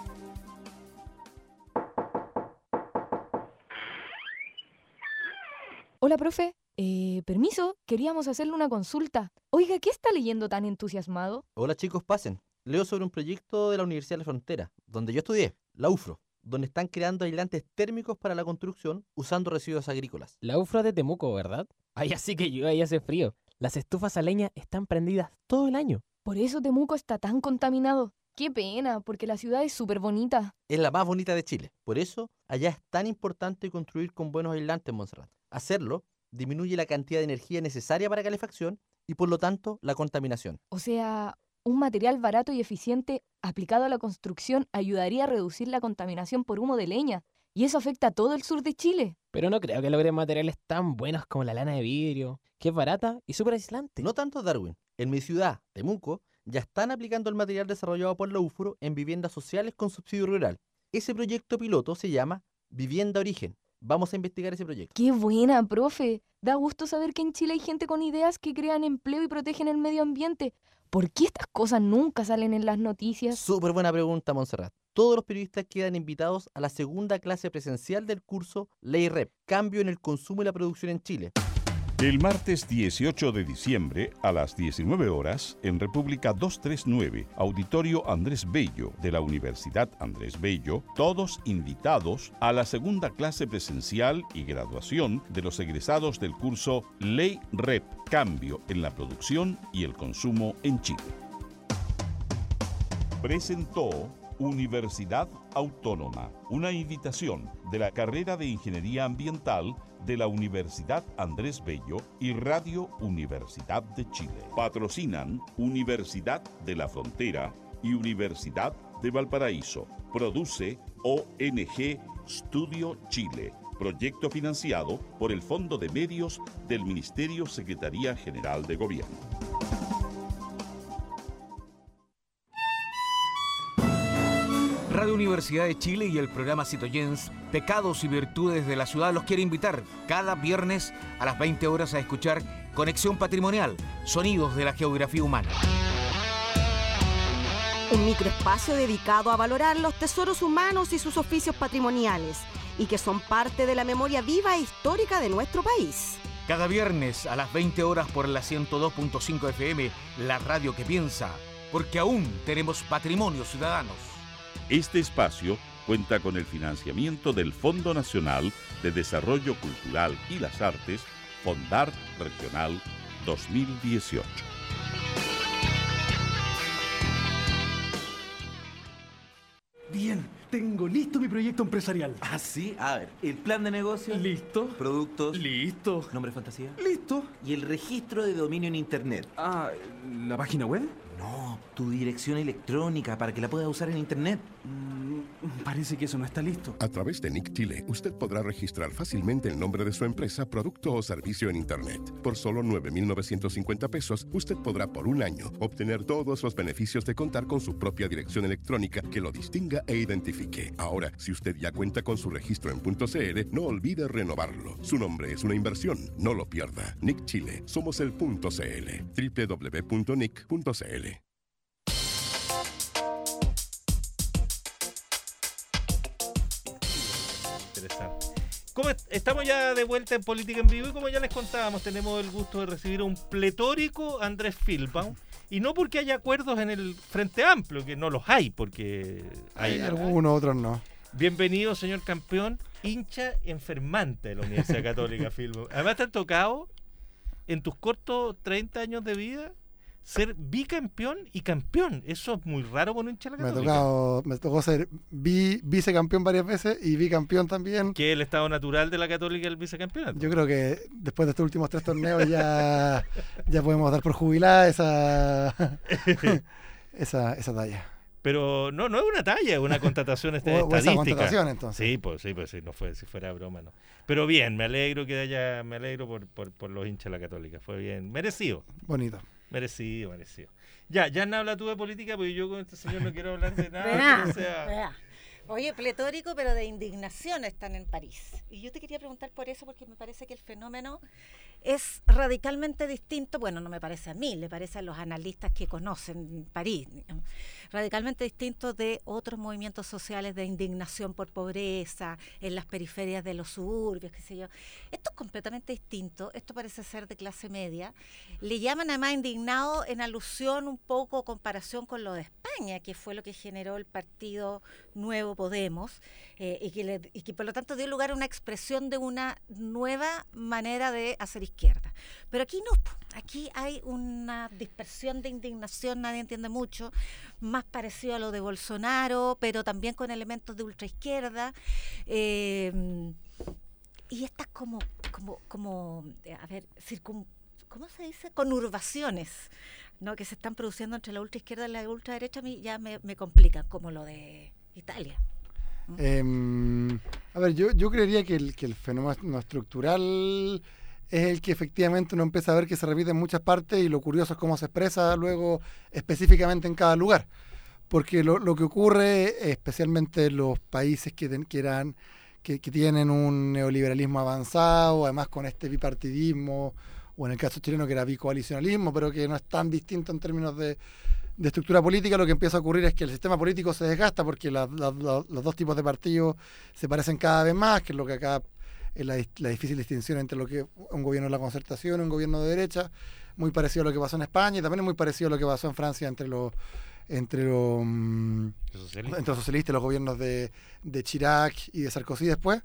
Hola, profe. Permiso, queríamos hacerle una consulta. Oiga, ¿qué está leyendo tan entusiasmado? Hola chicos, pasen. Leo sobre un proyecto de la Universidad de la Frontera, donde yo estudié, la UFRO, donde están creando aislantes térmicos para la construcción usando residuos agrícolas. La UFRO de Temuco, ¿verdad? Ay, así que yo ahí hace frío. Las estufas a leña están prendidas todo el año. Por eso Temuco está tan contaminado. Qué pena, porque la ciudad es súper bonita. Es la más bonita de Chile. Por eso, allá es tan importante construir con buenos aislantes, Montserrat. Hacerlo disminuye la cantidad de energía necesaria para calefacción y, por lo tanto, la contaminación. O sea, un material barato y eficiente aplicado a la construcción ayudaría a reducir la contaminación por humo de leña. Y eso afecta a todo el sur de Chile. Pero no creo que logren materiales tan buenos como la lana de vidrio, que es barata y súper aislante. No tanto, Darwin. En mi ciudad, Temuco, ya están aplicando el material desarrollado por la UFRO en viviendas sociales con subsidio rural. Ese proyecto piloto se llama Vivienda Origen. Vamos a investigar ese proyecto. ¡Qué buena, profe! Da gusto saber que en Chile hay gente con ideas que crean empleo y protegen el medio ambiente. ¿Por qué estas cosas nunca salen en las noticias? Súper buena pregunta, Montserrat. Todos los periodistas quedan invitados a la segunda clase presencial del curso Ley Rep, Cambio en el Consumo y la Producción en Chile. El martes 18 de diciembre a las 19 horas en República 239, Auditorio Andrés Bello de la Universidad Andrés Bello, todos invitados a la segunda clase presencial y graduación de los egresados del curso Ley Rep, Cambio en la Producción y el Consumo en Chile. Presentó Universidad Autónoma, una invitación de la carrera de Ingeniería Ambiental de la Universidad Andrés Bello y Radio Universidad de Chile. Patrocinan Universidad de la Frontera y Universidad de Valparaíso. Produce ONG Studio Chile. Proyecto financiado por el Fondo de Medios del Ministerio Secretaría General de Gobierno. Radio Universidad de Chile y el programa Citoyens, Pecados y Virtudes de la Ciudad, los quiere invitar cada viernes a las 20 horas a escuchar Conexión Patrimonial, Sonidos de la Geografía Humana. Un microespacio dedicado a valorar los tesoros humanos y sus oficios patrimoniales, y que son parte de la memoria viva e histórica de nuestro país. Cada viernes a las 20 horas por la 102.5 FM, la radio que piensa, porque aún tenemos patrimonio ciudadanos. Este espacio cuenta con el financiamiento del Fondo Nacional de Desarrollo Cultural y las Artes, Fondart Regional 2018. Bien, tengo listo mi proyecto empresarial. ¿Ah, sí? A ver, el plan de negocio. Listo. Productos. Listo. ¿Nombre fantasía? Listo. ¿Y el registro de dominio en internet? Ah, ¿la página web? No, tu dirección electrónica para que la puedas usar en internet. Parece que eso no está listo. A través de NIC Chile, usted podrá registrar fácilmente el nombre de su empresa, producto o servicio en internet. Por solo 9.950 pesos, usted podrá por un año obtener todos los beneficios de contar con su propia dirección electrónica que lo distinga e identifique. Ahora, si usted ya cuenta con su registro en .cl, no olvide renovarlo. Su nombre es una inversión, no lo pierda. NIC Chile, somos el .cl. www.nic.cl. Estamos ya de vuelta en Política en Vivo y como ya les contábamos, tenemos el gusto de recibir a un pletórico Andrés Filbaum, y no porque haya acuerdos en el Frente Amplio, que no los hay, porque hay algunos, otros no. Bienvenido, señor campeón, hincha enfermante de la Universidad Católica Filbaum. Además te han tocado, en tus cortos 30 años de vida, ser bicampeón y campeón. Eso es muy raro por un hincha de la Católica. Me tocó ser vicecampeón varias veces y bicampeón también. ¿Qué es el estado natural de la Católica, el vicecampeonato? Yo creo que después de estos últimos 3 torneos ya podemos dar por jubilada esa talla. Pero no es una talla, es una constatación estadística. Esa constatación, entonces. Sí, pues no fue, si fuera broma, no. Pero bien, me alegro por los hinchas de la Católica. Fue bien, merecido. Bonito. Merecido. Ya habla tú de política, porque yo con este señor no quiero hablar de nada. Oye, pletórico, pero de indignación están en París. Y yo te quería preguntar por eso, porque me parece que el fenómeno es radicalmente distinto. Bueno, no me parece a mí, le parece a los analistas que conocen París. Radicalmente distinto de otros movimientos sociales de indignación por pobreza, en las periferias de los suburbios, qué sé yo. Esto es completamente distinto. Esto parece ser de clase media. Le llaman además indignado en alusión un poco, comparación con lo de España, que fue lo que generó el Partido Nuevo Podemos, y que por lo tanto dio lugar a una expresión de una nueva manera de hacer izquierda. Pero aquí no, aquí hay una dispersión de indignación, nadie entiende mucho, más parecido a lo de Bolsonaro, pero también con elementos de ultraizquierda, y estas como a ver, ¿cómo se dice? Conurbaciones, ¿no?, que se están produciendo entre la ultraizquierda y la ultraderecha, a mí ya me complican, como lo de Italia. A ver, yo creería que el fenómeno estructural es el que efectivamente uno empieza a ver que se repite en muchas partes, y lo curioso es cómo se expresa luego específicamente en cada lugar. Porque lo que ocurre, especialmente en los países que tienen un neoliberalismo avanzado, además con este bipartidismo, o en el caso chileno que era bicoalicionalismo, pero que no es tan distinto en términos de estructura política, lo que empieza a ocurrir es que el sistema político se desgasta porque los dos tipos de partidos se parecen cada vez más, que es lo que acá la difícil distinción entre lo que un gobierno de la concertación y un gobierno de derecha, muy parecido a lo que pasó en España y también es muy parecido a lo que pasó en Francia entre los socialistas y los gobiernos de Chirac y de Sarkozy después.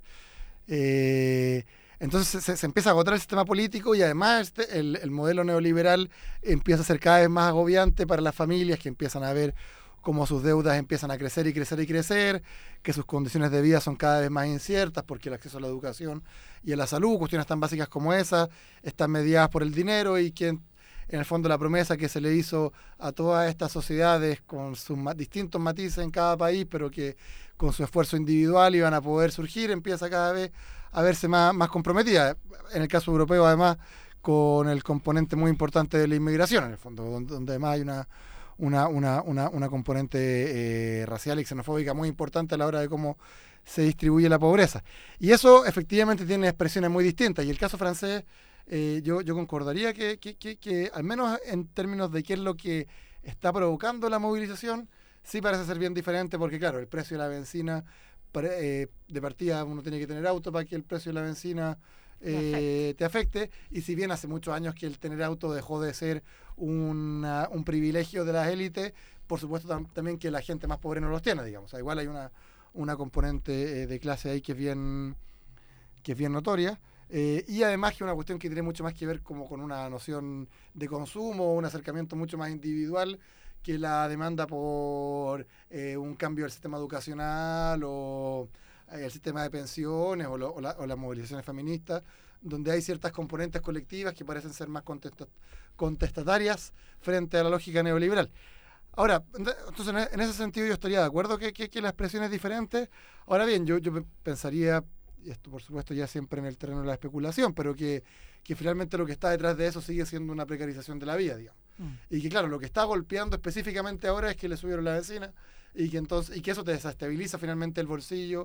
Entonces se empieza a agotar el sistema político y además el modelo neoliberal empieza a ser cada vez más agobiante para las familias que empiezan a ver cómo sus deudas empiezan a crecer y crecer y crecer, que sus condiciones de vida son cada vez más inciertas porque el acceso a la educación y a la salud, cuestiones tan básicas como esas, están mediadas por el dinero y que en el fondo la promesa que se le hizo a todas estas sociedades con sus distintos matices en cada país, pero que con su esfuerzo individual iban a poder surgir, empieza cada vez a verse más comprometida. En el caso europeo, además, con el componente muy importante de la inmigración, en el fondo, donde además hay una componente racial y xenofóbica muy importante a la hora de cómo se distribuye la pobreza. Y eso efectivamente tiene expresiones muy distintas. Y el caso francés, yo concordaría que al menos en términos de qué es lo que está provocando la movilización, sí parece ser bien diferente porque, claro, el precio de la benzina, de partida uno tiene que tener auto para que el precio de la benzina te afecte, y si bien hace muchos años que el tener auto dejó de ser un privilegio de las élites, por supuesto también que la gente más pobre no los tiene, digamos. O sea, igual hay una componente de clase ahí que es bien notoria, y además que es una cuestión que tiene mucho más que ver como con una noción de consumo, un acercamiento mucho más individual que la demanda por un cambio del sistema educacional o el sistema de pensiones o las movilizaciones feministas, donde hay ciertas componentes colectivas que parecen ser más contestatarias frente a la lógica neoliberal. Ahora, entonces en ese sentido yo estaría de acuerdo que la expresión es diferente. Ahora bien, yo pensaría, y esto por supuesto ya siempre en el terreno de la especulación, pero que finalmente lo que está detrás de eso sigue siendo una precarización de la vida, digamos. Y que claro, lo que está golpeando específicamente ahora es que le subieron la benzina y que eso te desestabiliza finalmente el bolsillo,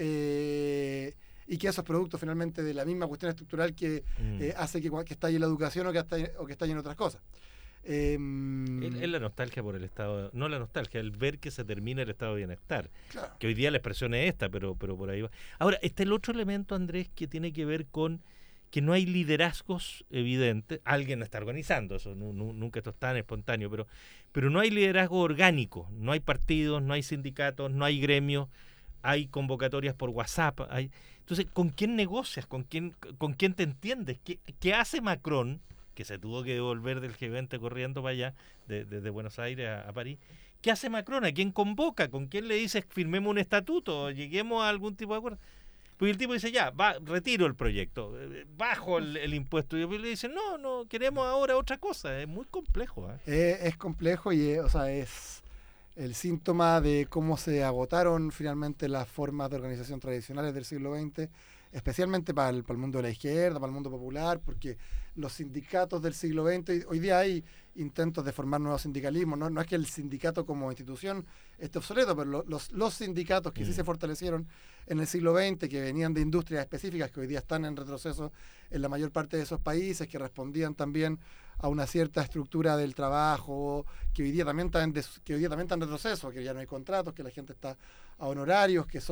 y que eso es producto finalmente de la misma cuestión estructural que hace que estalle la educación o que estallen otras cosas. Es la nostalgia por el estado, no la nostalgia, el ver que se termina el estado de bienestar. Claro. Que hoy día la expresión es esta, pero por ahí va. Ahora, está el otro elemento, Andrés, que tiene que ver con que no hay liderazgos evidentes. Alguien está organizando eso, nunca esto es tan espontáneo, pero no hay liderazgo orgánico, no hay partidos, no hay sindicatos, no hay gremios, hay convocatorias por WhatsApp. Entonces, ¿con quién negocias? ¿Con quién te entiendes? ¿Qué hace Macron, que se tuvo que devolver del G20 corriendo para allá, desde Buenos Aires a París? ¿Qué hace Macron? ¿A quién convoca? ¿Con quién le dice firmemos un estatuto? ¿Lleguemos a algún tipo de acuerdo? Pues el tipo dice, retiro el proyecto, bajo el impuesto. Y le dicen, no, queremos ahora otra cosa. Es muy complejo. Es complejo y es el síntoma de cómo se agotaron finalmente las formas de organización tradicionales del siglo XX, especialmente para el mundo de la izquierda, para el mundo popular, porque los sindicatos del siglo XX, hoy día hay intentos de formar nuevos sindicalismos, no es que el sindicato como institución esté obsoleto, pero los sindicatos que sí se fortalecieron en el siglo XX, que venían de industrias específicas que hoy día están en retroceso en la mayor parte de esos países, que respondían también a una cierta estructura del trabajo, que hoy día también está en retroceso, que ya no hay contratos, que la gente está a honorarios, que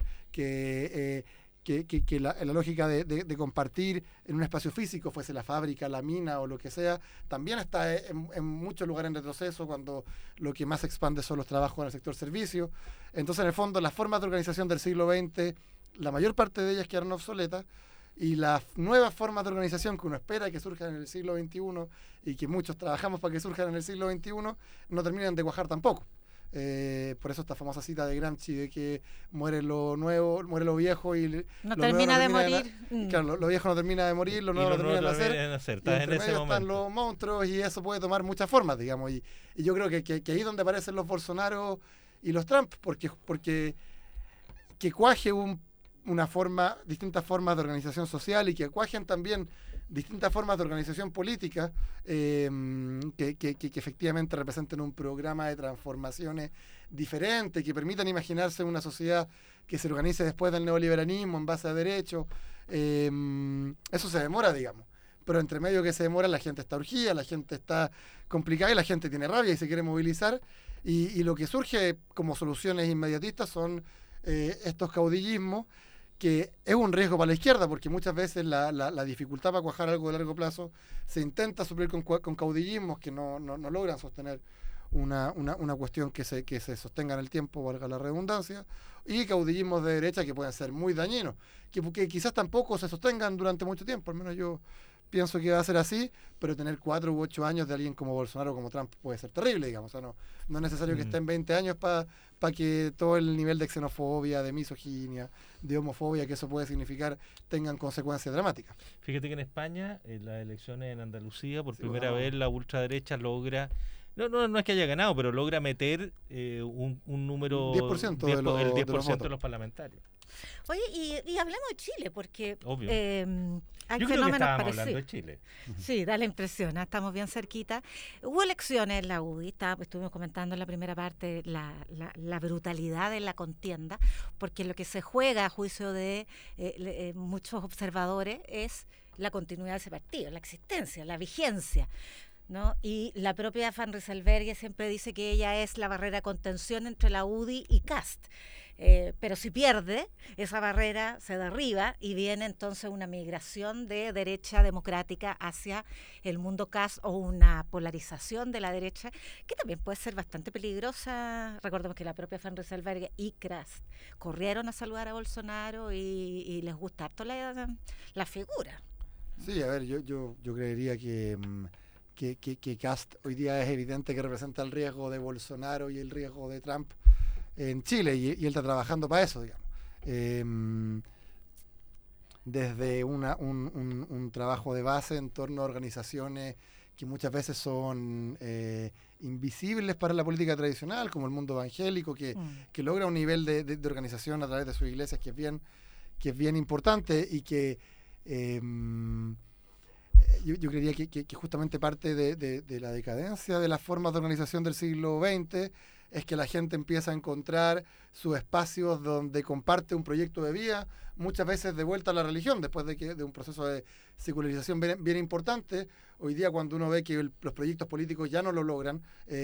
la lógica de compartir en un espacio físico, fuese la fábrica, la mina o lo que sea, también está en muchos lugares en retroceso, cuando lo que más expande son los trabajos en el sector servicio. Entonces, en el fondo, las formas de organización del siglo XX, la mayor parte de ellas quedaron obsoletas, y las nuevas formas de organización que uno espera que surjan en el siglo XXI y que muchos trabajamos para que surjan en el siglo XXI, no terminan de cuajar tampoco. Por eso esta famosa cita de Gramsci de que muere lo nuevo, muere lo viejo y no termina de morir. Claro, lo viejo no termina de morir, lo nuevo no termina de nacer. Y entre medio están los monstruos y eso puede tomar muchas formas, digamos. Y yo creo que ahí es donde aparecen los Bolsonaro y los Trump, porque que cuaje distintas formas de organización social y que cuajen también distintas formas de organización política que efectivamente representen un programa de transformaciones diferente, que permitan imaginarse una sociedad que se organice después del neoliberalismo en base a derechos. Eso se demora, digamos. Pero entre medio que se demora, la gente está urgida, la gente está complicada y la gente tiene rabia y se quiere movilizar. Y lo que surge como soluciones inmediatistas son estos caudillismos que es un riesgo para la izquierda, porque muchas veces la dificultad para cuajar algo de largo plazo se intenta suplir con caudillismos que no logran sostener una cuestión que se sostenga en el tiempo, valga la redundancia, y caudillismos de derecha que pueden ser muy dañinos, que quizás tampoco se sostengan durante mucho tiempo, al menos yo pienso que va a ser así, pero tener 4 u 8 años de alguien como Bolsonaro o como Trump puede ser terrible, digamos. O sea, no es necesario que estén 20 años para que todo el nivel de xenofobia, de misoginia, de homofobia que eso puede significar tengan consecuencias dramáticas. Fíjate que en España, en las elecciones en Andalucía, por primera vez la ultraderecha logra... No es que haya ganado, pero logra meter un número... 10% el 10% de los parlamentarios. Oye, y hablemos de Chile, porque obvio. Hay Yo creo que fenómenos estábamos parecidos. hablando de Chile. Sí, da la impresión, estamos bien cerquita. Hubo elecciones en la UDI, estuvimos comentando en la primera parte la brutalidad de la contienda, porque lo que se juega a juicio de muchos observadores es la continuidad de ese partido, la existencia, la vigencia, ¿no? Y la propia Van Rysselberghe siempre dice que ella es la barrera de contención entre la UDI y Kast. Pero si pierde, esa barrera se derriba y viene entonces una migración de derecha democrática hacia el mundo Kast o una polarización de la derecha que también puede ser bastante peligrosa. Recordemos que la propia Van Rysselberghe y Kast corrieron a saludar a Bolsonaro y les gusta harto la figura. Sí, a ver, yo creería que Kast hoy día es evidente que representa el riesgo de Bolsonaro y el riesgo de Trump en Chile, y él está trabajando para eso, digamos. Desde un trabajo de base en torno a organizaciones que muchas veces son invisibles para la política tradicional, como el mundo evangélico, que logra un nivel de organización a través de sus iglesias que es bien importante, y que yo creería que justamente parte de la decadencia de las formas de organización del siglo XX es que la gente empieza a encontrar sus espacios donde comparte un proyecto de vida, muchas veces de vuelta a la religión, después de un proceso de secularización bien importante. Hoy día, cuando uno ve que los proyectos políticos ya no lo logran,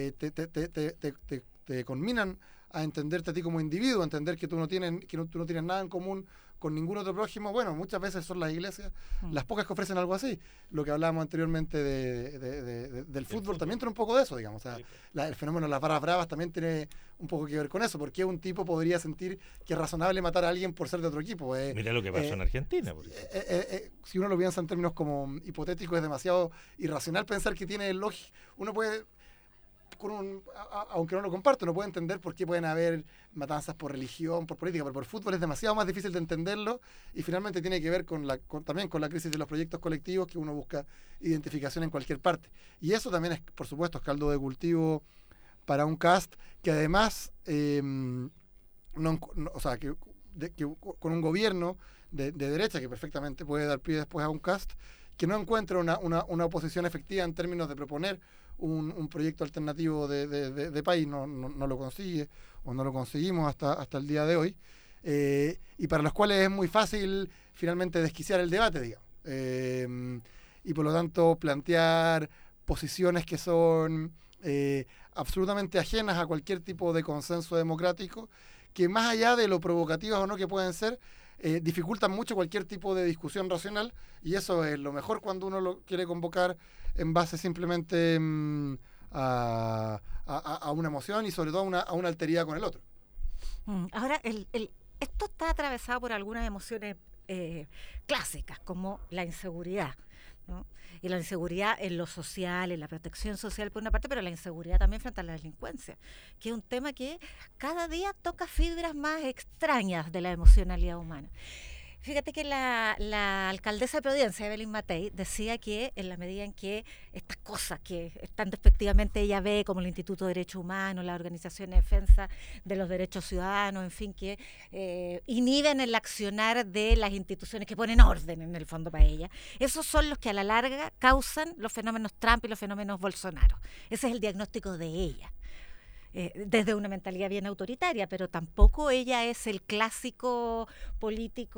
te conminan a entenderte a ti como individuo, a entender que tú no tienes nada en común con ningún otro prójimo. Bueno, muchas veces son las iglesias las pocas que ofrecen algo así. Lo que hablábamos anteriormente del fútbol también tiene un poco de eso, digamos. O sea, el fenómeno de las barras bravas también tiene un poco que ver con eso. ¿Por qué un tipo podría sentir que es razonable matar a alguien por ser de otro equipo? Mira lo que pasó en Argentina. Si uno lo piensa en términos como hipotéticos, es demasiado irracional pensar que tiene lógica. Uno puede... aunque no lo comparto, no puedo entender por qué pueden haber matanzas por religión, por política, pero por fútbol es demasiado más difícil de entenderlo, y finalmente tiene que ver también con la crisis de los proyectos colectivos, que uno busca identificación en cualquier parte. Y eso también es, por supuesto, caldo de cultivo para un Kast que además, con un gobierno de derecha que perfectamente puede dar pie después a un Kast, que no encuentra una oposición efectiva en términos de proponer un proyecto alternativo de país, no lo consigue, o no lo conseguimos hasta el día de hoy, y para los cuales es muy fácil finalmente desquiciar el debate, digamos, y por lo tanto plantear posiciones que son absolutamente ajenas a cualquier tipo de consenso democrático, que más allá de lo provocativas o no que pueden ser, dificultan mucho cualquier tipo de discusión racional, y eso es lo mejor cuando uno lo quiere convocar en base simplemente a una emoción, y sobre todo a una alteridad con el otro. Ahora, esto está atravesado por algunas emociones clásicas, como la inseguridad, ¿no? Y la inseguridad en lo social, en la protección social por una parte, pero la inseguridad también frente a la delincuencia, que es un tema que cada día toca fibras más extrañas de la emocionalidad humana. Fíjate que la alcaldesa de Providencia, Evelyn Matei, decía que en la medida en que estas cosas que tan despectivamente ella ve, como el Instituto de Derechos Humanos, la Organización de Defensa de los Derechos Ciudadanos, en fin, que inhiben el accionar de las instituciones que ponen orden en el fondo para ella, esos son los que a la larga causan los fenómenos Trump y los fenómenos Bolsonaro. Ese es el diagnóstico de ella. Desde una mentalidad bien autoritaria, pero tampoco ella es el clásico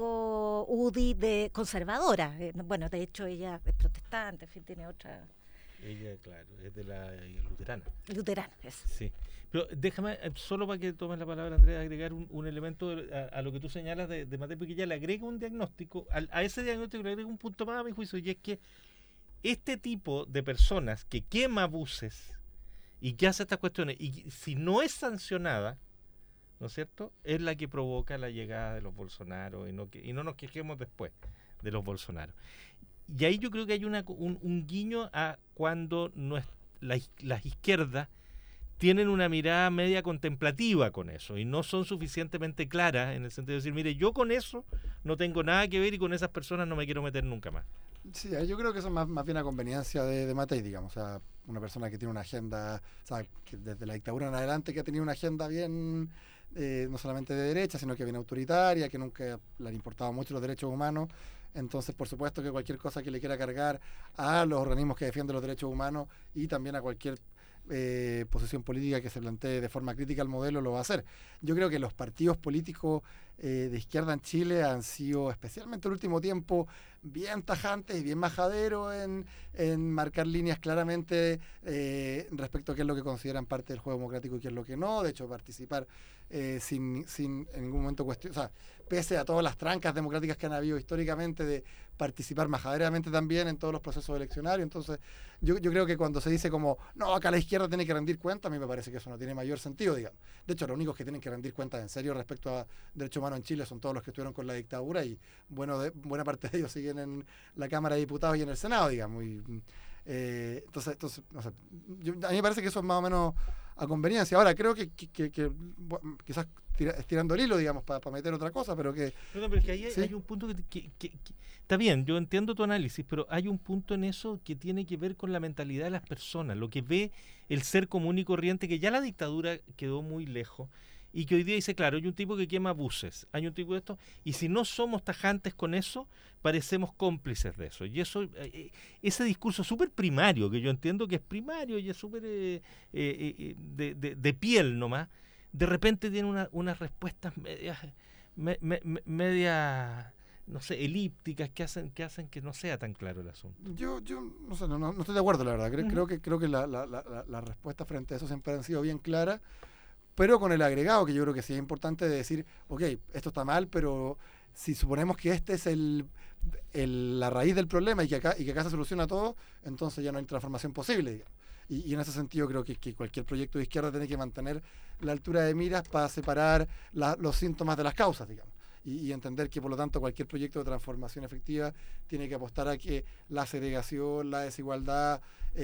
político UDI de conservadora. Bueno, de hecho ella es protestante, en fin, tiene otra Ella, claro, es de la luterana. Luterana, eso. Sí. Pero déjame, solo para que tomes la palabra, Andrea, agregar un elemento a lo que tú señalas de Matei, porque ella le agrega un diagnóstico, a ese diagnóstico le agrega un punto más a mi juicio, y es que este tipo de personas que quema buses y que hace estas cuestiones, y si no es sancionada, ¿no es cierto?, es la que provoca la llegada de los Bolsonaro, y no nos quejemos después de los Bolsonaro. Y ahí yo creo que hay un guiño a cuando las izquierdas tienen una mirada media contemplativa con eso y no son suficientemente claras en el sentido de decir, mire, yo con eso no tengo nada que ver y con esas personas no me quiero meter nunca más. Sí, yo creo que eso es más bien a conveniencia de Matei, digamos, o sea, una persona que tiene una agenda, o sea, que desde la dictadura en adelante que ha tenido una agenda bien, no solamente de derecha, sino que bien autoritaria, que nunca le han importado mucho los derechos humanos. Entonces, por supuesto que cualquier cosa que le quiera cargar a los organismos que defienden los derechos humanos y también a cualquier posición política que se plantee de forma crítica al modelo lo va a hacer. Yo creo que los partidos políticos de izquierda en Chile han sido, especialmente en el último tiempo, bien tajantes y bien majaderos en marcar líneas claramente respecto a qué es lo que consideran parte del juego democrático y qué es lo que no. De hecho, participar sin en ningún momento cuestionar, o sea, pese a todas las trancas democráticas que han habido históricamente, de participar majaderamente también en todos los procesos eleccionarios. Entonces, yo creo que cuando se dice como, no, acá la izquierda tiene que rendir cuentas, a mí me parece que eso no tiene mayor sentido, digamos. De hecho, los únicos que tienen que rendir cuentas en serio respecto a derechos humanos en Chile son todos los que estuvieron con la dictadura y buena parte de ellos siguen en la Cámara de Diputados y en el Senado, digamos. Y, entonces no sé, a mí me parece que eso es más o menos a conveniencia. Ahora, creo que quizás estirando el hilo, digamos, para meter otra cosa, pero que... Pero es que ahí ¿sí? Hay un punto que está bien, yo entiendo tu análisis, pero hay un punto en eso que tiene que ver con la mentalidad de las personas, lo que ve el ser común y corriente, que ya la dictadura quedó muy lejos, y que hoy día dice, claro, hay un tipo que quema buses, hay un tipo de esto, y si no somos tajantes con eso, parecemos cómplices de eso. Y eso, ese discurso súper primario, que yo entiendo que es primario y es súper de piel nomás, de repente tiene unas respuestas media no sé, elípticas que hacen que no sea tan claro el asunto. Yo no sé, no estoy de acuerdo, la verdad. Creo que la respuesta frente a eso siempre han sido bien claras, pero con el agregado que yo creo que sí es importante de decir, ok, esto está mal, pero si suponemos que este es la raíz del problema y que acá se soluciona todo, entonces ya no hay transformación posible, digamos. Y en ese sentido creo que cualquier proyecto de izquierda tiene que mantener la altura de miras para separar los síntomas de las causas, digamos. Y entender que, por lo tanto, cualquier proyecto de transformación efectiva tiene que apostar a que la segregación, la desigualdad,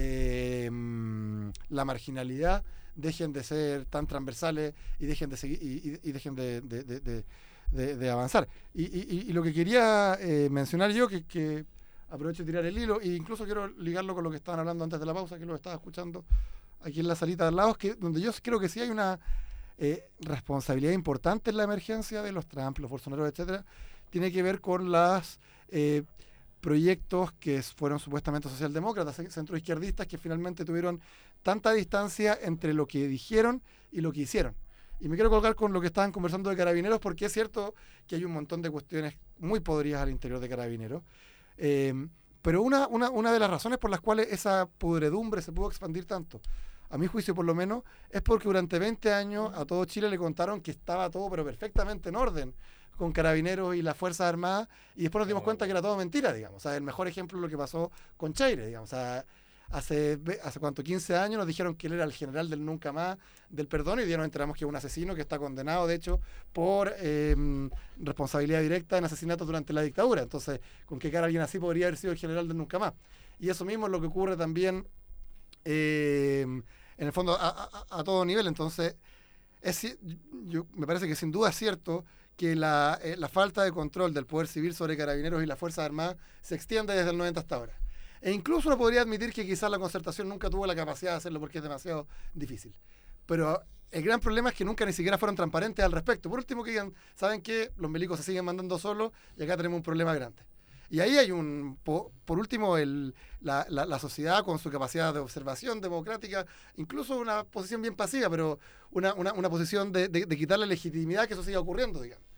la marginalidad dejen de ser tan transversales y dejen de seguir y dejen de avanzar. Y lo que quería mencionar yo, que aprovecho de tirar el hilo, e incluso quiero ligarlo con lo que estaban hablando antes de la pausa, que lo estaba escuchando aquí en la salita de al lado, donde yo creo que sí hay una responsabilidad importante en la emergencia de los Trump, los Bolsonaro, etcétera, tiene que ver con los proyectos que fueron supuestamente socialdemócratas, centroizquierdistas, que finalmente tuvieron tanta distancia entre lo que dijeron y lo que hicieron. Y me quiero colocar con lo que estaban conversando de Carabineros, porque es cierto que hay un montón de cuestiones muy podridas al interior de Carabineros, pero una de las razones por las cuales esa pudredumbre se pudo expandir tanto, a mi juicio por lo menos, es porque durante 20 años a todo Chile le contaron que estaba todo pero perfectamente en orden con Carabineros y las Fuerzas Armadas, y después nos dimos cuenta que era todo mentira, digamos. O sea, el mejor ejemplo es lo que pasó con Cheire, digamos. O sea, hace cuánto, 15 años nos dijeron que él era el general del nunca más, del perdón, y hoy día nos enteramos que es un asesino que está condenado, de hecho, por responsabilidad directa en asesinatos durante la dictadura. Entonces, ¿con qué cara alguien así podría haber sido el general del nunca más? Y eso mismo es lo que ocurre también en el fondo a todo nivel. Entonces, me parece que sin duda es cierto que la falta de control del poder civil sobre Carabineros y las Fuerzas Armadas se extiende desde el 90 hasta ahora. E incluso uno podría admitir que quizás la concertación nunca tuvo la capacidad de hacerlo porque es demasiado difícil. Pero el gran problema es que nunca ni siquiera fueron transparentes al respecto. Por último, que digan, ¿saben qué? Los milicos se siguen mandando solos y acá tenemos un problema grande. Y ahí hay por último, la sociedad con su capacidad de observación democrática, incluso una posición bien pasiva, pero una posición de quitarle legitimidad que eso siga ocurriendo, digamos.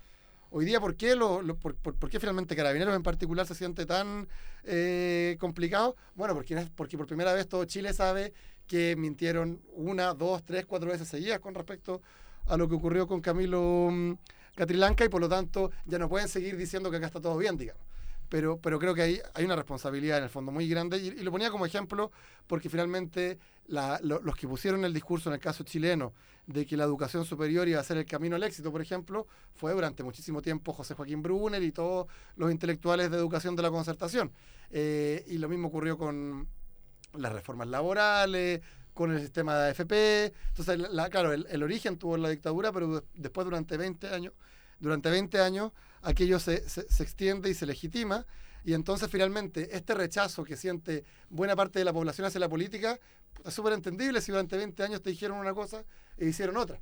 Hoy día, ¿por qué, por qué finalmente Carabineros en particular se siente tan complicado? Bueno, porque por primera vez todo Chile sabe que mintieron 1, 2, 3, 4 veces seguidas con respecto a lo que ocurrió con Camilo Catrillanca, y por lo tanto ya no pueden seguir diciendo que acá está todo bien, digamos. Pero creo que hay una responsabilidad en el fondo muy grande, y lo ponía como ejemplo porque finalmente los que pusieron el discurso en el caso chileno de que la educación superior iba a ser el camino al éxito, por ejemplo, fue durante muchísimo tiempo José Joaquín Brunner y todos los intelectuales de educación de la Concertación. Y lo mismo ocurrió con las reformas laborales, con el sistema de AFP. Entonces, claro, el origen tuvo la dictadura, pero después durante 20 años aquello se extiende y se legitima, y entonces finalmente este rechazo que siente buena parte de la población hacia la política es súper entendible si durante 20 años te dijeron una cosa e hicieron otra.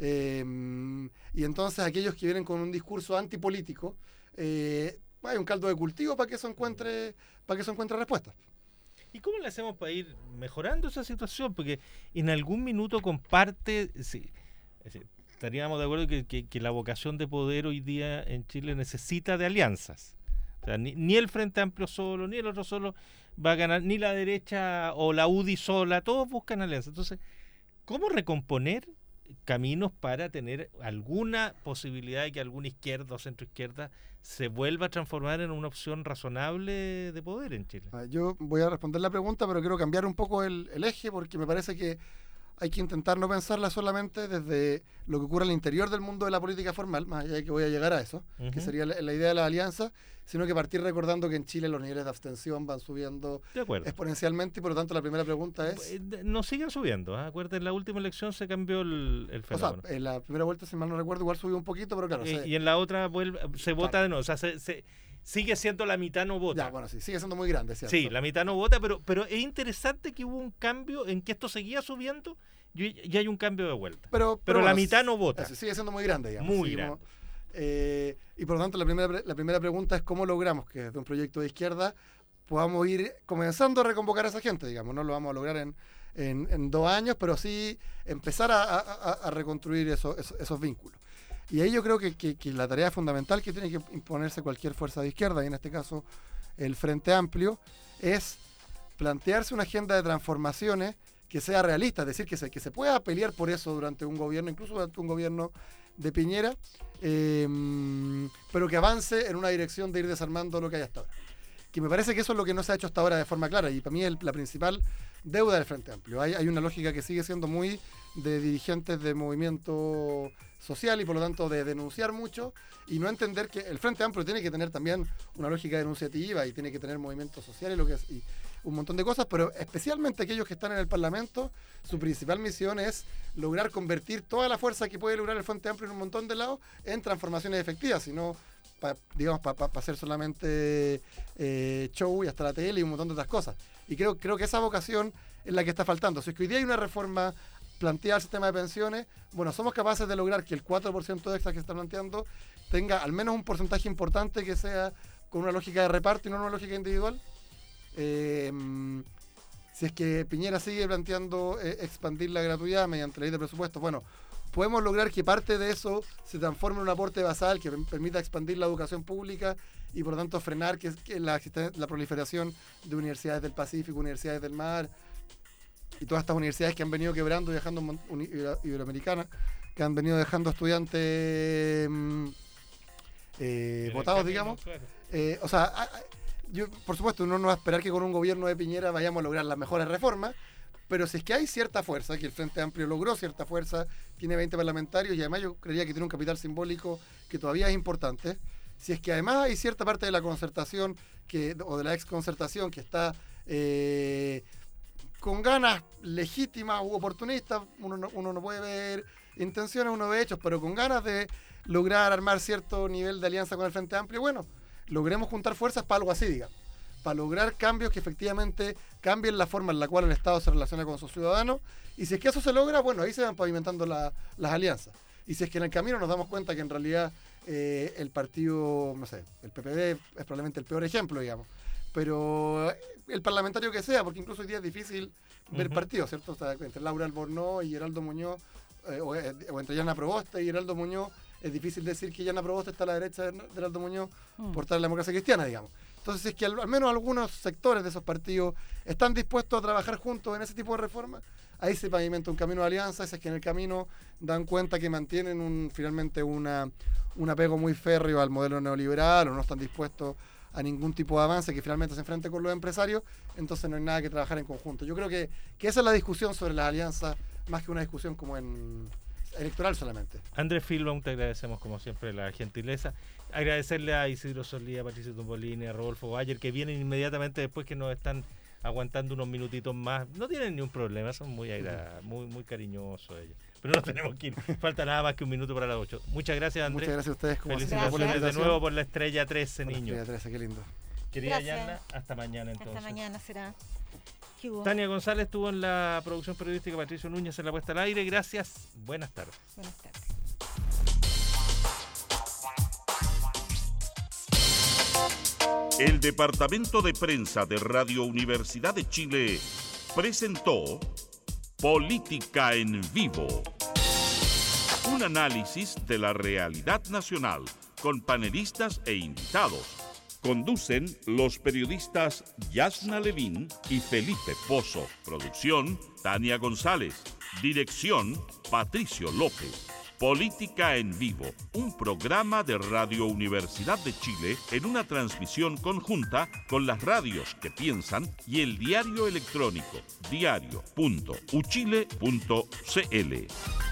Y entonces aquellos que vienen con un discurso antipolítico, hay un caldo de cultivo para que eso encuentre respuestas. ¿Y cómo le hacemos para ir mejorando esa situación? Porque en algún minuto comparte, sí, estaríamos de acuerdo que la vocación de poder hoy día en Chile necesita de alianzas. O sea, ni el Frente Amplio solo, ni el otro solo va a ganar, ni la derecha o la UDI sola, todos buscan alianzas. Entonces, ¿cómo recomponer caminos para tener alguna posibilidad de que alguna izquierda o centroizquierda se vuelva a transformar en una opción razonable de poder en Chile? Yo voy a responder la pregunta, pero quiero cambiar un poco el eje, porque me parece que hay que intentar no pensarla solamente desde lo que ocurre al interior del mundo de la política formal, más allá de que voy a llegar a eso, que sería la idea de la alianza, sino que partir recordando que en Chile los niveles de abstención van subiendo exponencialmente, y por lo tanto la primera pregunta es... No siguen subiendo, ¿eh? Acuérdense, en la última elección se cambió el fenómeno. O sea, en la primera vuelta, si mal no recuerdo, igual subió un poquito, pero claro... Y en la otra se vota de nuevo, o sea, sigue siendo la mitad no vota. Ya, bueno, sí, sigue siendo muy grande, ¿cierto? Sí, la mitad no vota, pero es interesante que hubo un cambio en que esto seguía subiendo y hay un cambio de vuelta. Pero bueno, la mitad no vota. Sigue siendo muy grande, digamos. Muy grande. Y por lo tanto, la primera pregunta es cómo logramos que desde un proyecto de izquierda podamos ir comenzando a reconvocar a esa gente, digamos. No lo vamos a lograr en 2 años, pero sí empezar a reconstruir esos vínculos. Y ahí yo creo que la tarea fundamental que tiene que imponerse cualquier fuerza de izquierda, y en este caso el Frente Amplio, es plantearse una agenda de transformaciones que sea realista, es decir, que se pueda pelear por eso durante un gobierno, incluso durante un gobierno de Piñera, pero que avance en una dirección de ir desarmando lo que hay hasta ahora. Que me parece que eso es lo que no se ha hecho hasta ahora de forma clara, y para mí es la principal deuda del Frente Amplio. Hay una lógica que sigue siendo muy de dirigentes de movimiento social, y por lo tanto de denunciar mucho y no entender que el Frente Amplio tiene que tener también una lógica denunciativa y tiene que tener movimientos sociales y un montón de cosas, pero especialmente aquellos que están en el Parlamento, su principal misión es lograr convertir toda la fuerza que puede lograr el Frente Amplio en un montón de lados en transformaciones efectivas, sino para hacer solamente show y hasta la tele y un montón de otras cosas. Y creo que esa vocación es la que está faltando. Si es que hoy día hay una reforma planteada al sistema de pensiones, bueno, somos capaces de lograr que el 4% extra que se está planteando tenga al menos un porcentaje importante que sea con una lógica de reparto y no una lógica individual. Si es que Piñera sigue planteando expandir la gratuidad mediante ley de presupuestos, bueno, podemos lograr que parte de eso se transforme en un aporte basal que permita expandir la educación pública y por lo tanto frenar que la proliferación de universidades del Pacífico, universidades del mar y todas estas universidades que han venido quebrando y dejando iberoamericanas, que han venido dejando estudiantes votados, digamos. Claro. Por supuesto, uno no va a esperar que con un gobierno de Piñera vayamos a lograr las mejores reformas, pero si es que hay cierta fuerza, que el Frente Amplio logró cierta fuerza, tiene 20 parlamentarios y además yo creería que tiene un capital simbólico que todavía es importante, si es que además hay cierta parte de la concertación o de la exconcertación que está con ganas legítimas u oportunistas, uno no puede ver intenciones, uno ve hechos, pero con ganas de lograr armar cierto nivel de alianza con el Frente Amplio, bueno, logremos juntar fuerzas para algo así, digamos, para lograr cambios que efectivamente cambien la forma en la cual el Estado se relaciona con sus ciudadanos, y si es que eso se logra, bueno, ahí se van pavimentando las alianzas. Y si es que en el camino nos damos cuenta que en realidad el partido, no sé, el PPD es probablemente el peor ejemplo, digamos, pero el parlamentario que sea, porque incluso hoy día es difícil ver partidos, ¿cierto? O sea, entre Laura Albornoz y Heraldo Muñoz, o entre Yana Proboste y Heraldo Muñoz, es difícil decir que Yana Proboste está a la derecha de Aldo Muñoz por estar en la democracia cristiana, digamos. Entonces, si es que al menos algunos sectores de esos partidos están dispuestos a trabajar juntos en ese tipo de reformas, ahí se pavimenta un camino de alianza. Si es que en el camino dan cuenta que mantienen finalmente un apego muy férreo al modelo neoliberal o no están dispuestos a ningún tipo de avance que finalmente se enfrente con los empresarios, entonces no hay nada que trabajar en conjunto. Yo creo que esa es la discusión sobre las alianzas, más que una discusión como electoral solamente. Andrés Filbaum, te agradecemos como siempre la gentileza. Agradecerle a Isidro Solía, a Patricio Tombolini, a Rodolfo Bayer, que vienen inmediatamente después, que nos están aguantando unos minutitos más. No tienen ni un problema, son muy cariñosos ellos. Pero no tenemos que ir. Falta nada más que un minuto para las 8. Muchas gracias, Andrés. Muchas gracias a ustedes. Felicitaciones de nuevo por la estrella 13, niño. Estrella 13, qué lindo. Querida Yana, hasta mañana entonces. Hasta mañana será. Tania González estuvo en la producción periodística, Patricio Núñez en la puesta al aire. Gracias. Buenas tardes. Buenas tardes. El Departamento de Prensa de Radio Universidad de Chile presentó Política en Vivo. Un análisis de la realidad nacional con panelistas e invitados. Conducen los periodistas Yasna Levín y Felipe Pozo. Producción, Tania González. Dirección, Patricio López. Política en Vivo, un programa de Radio Universidad de Chile en una transmisión conjunta con las radios que piensan y el diario electrónico diario.uchile.cl.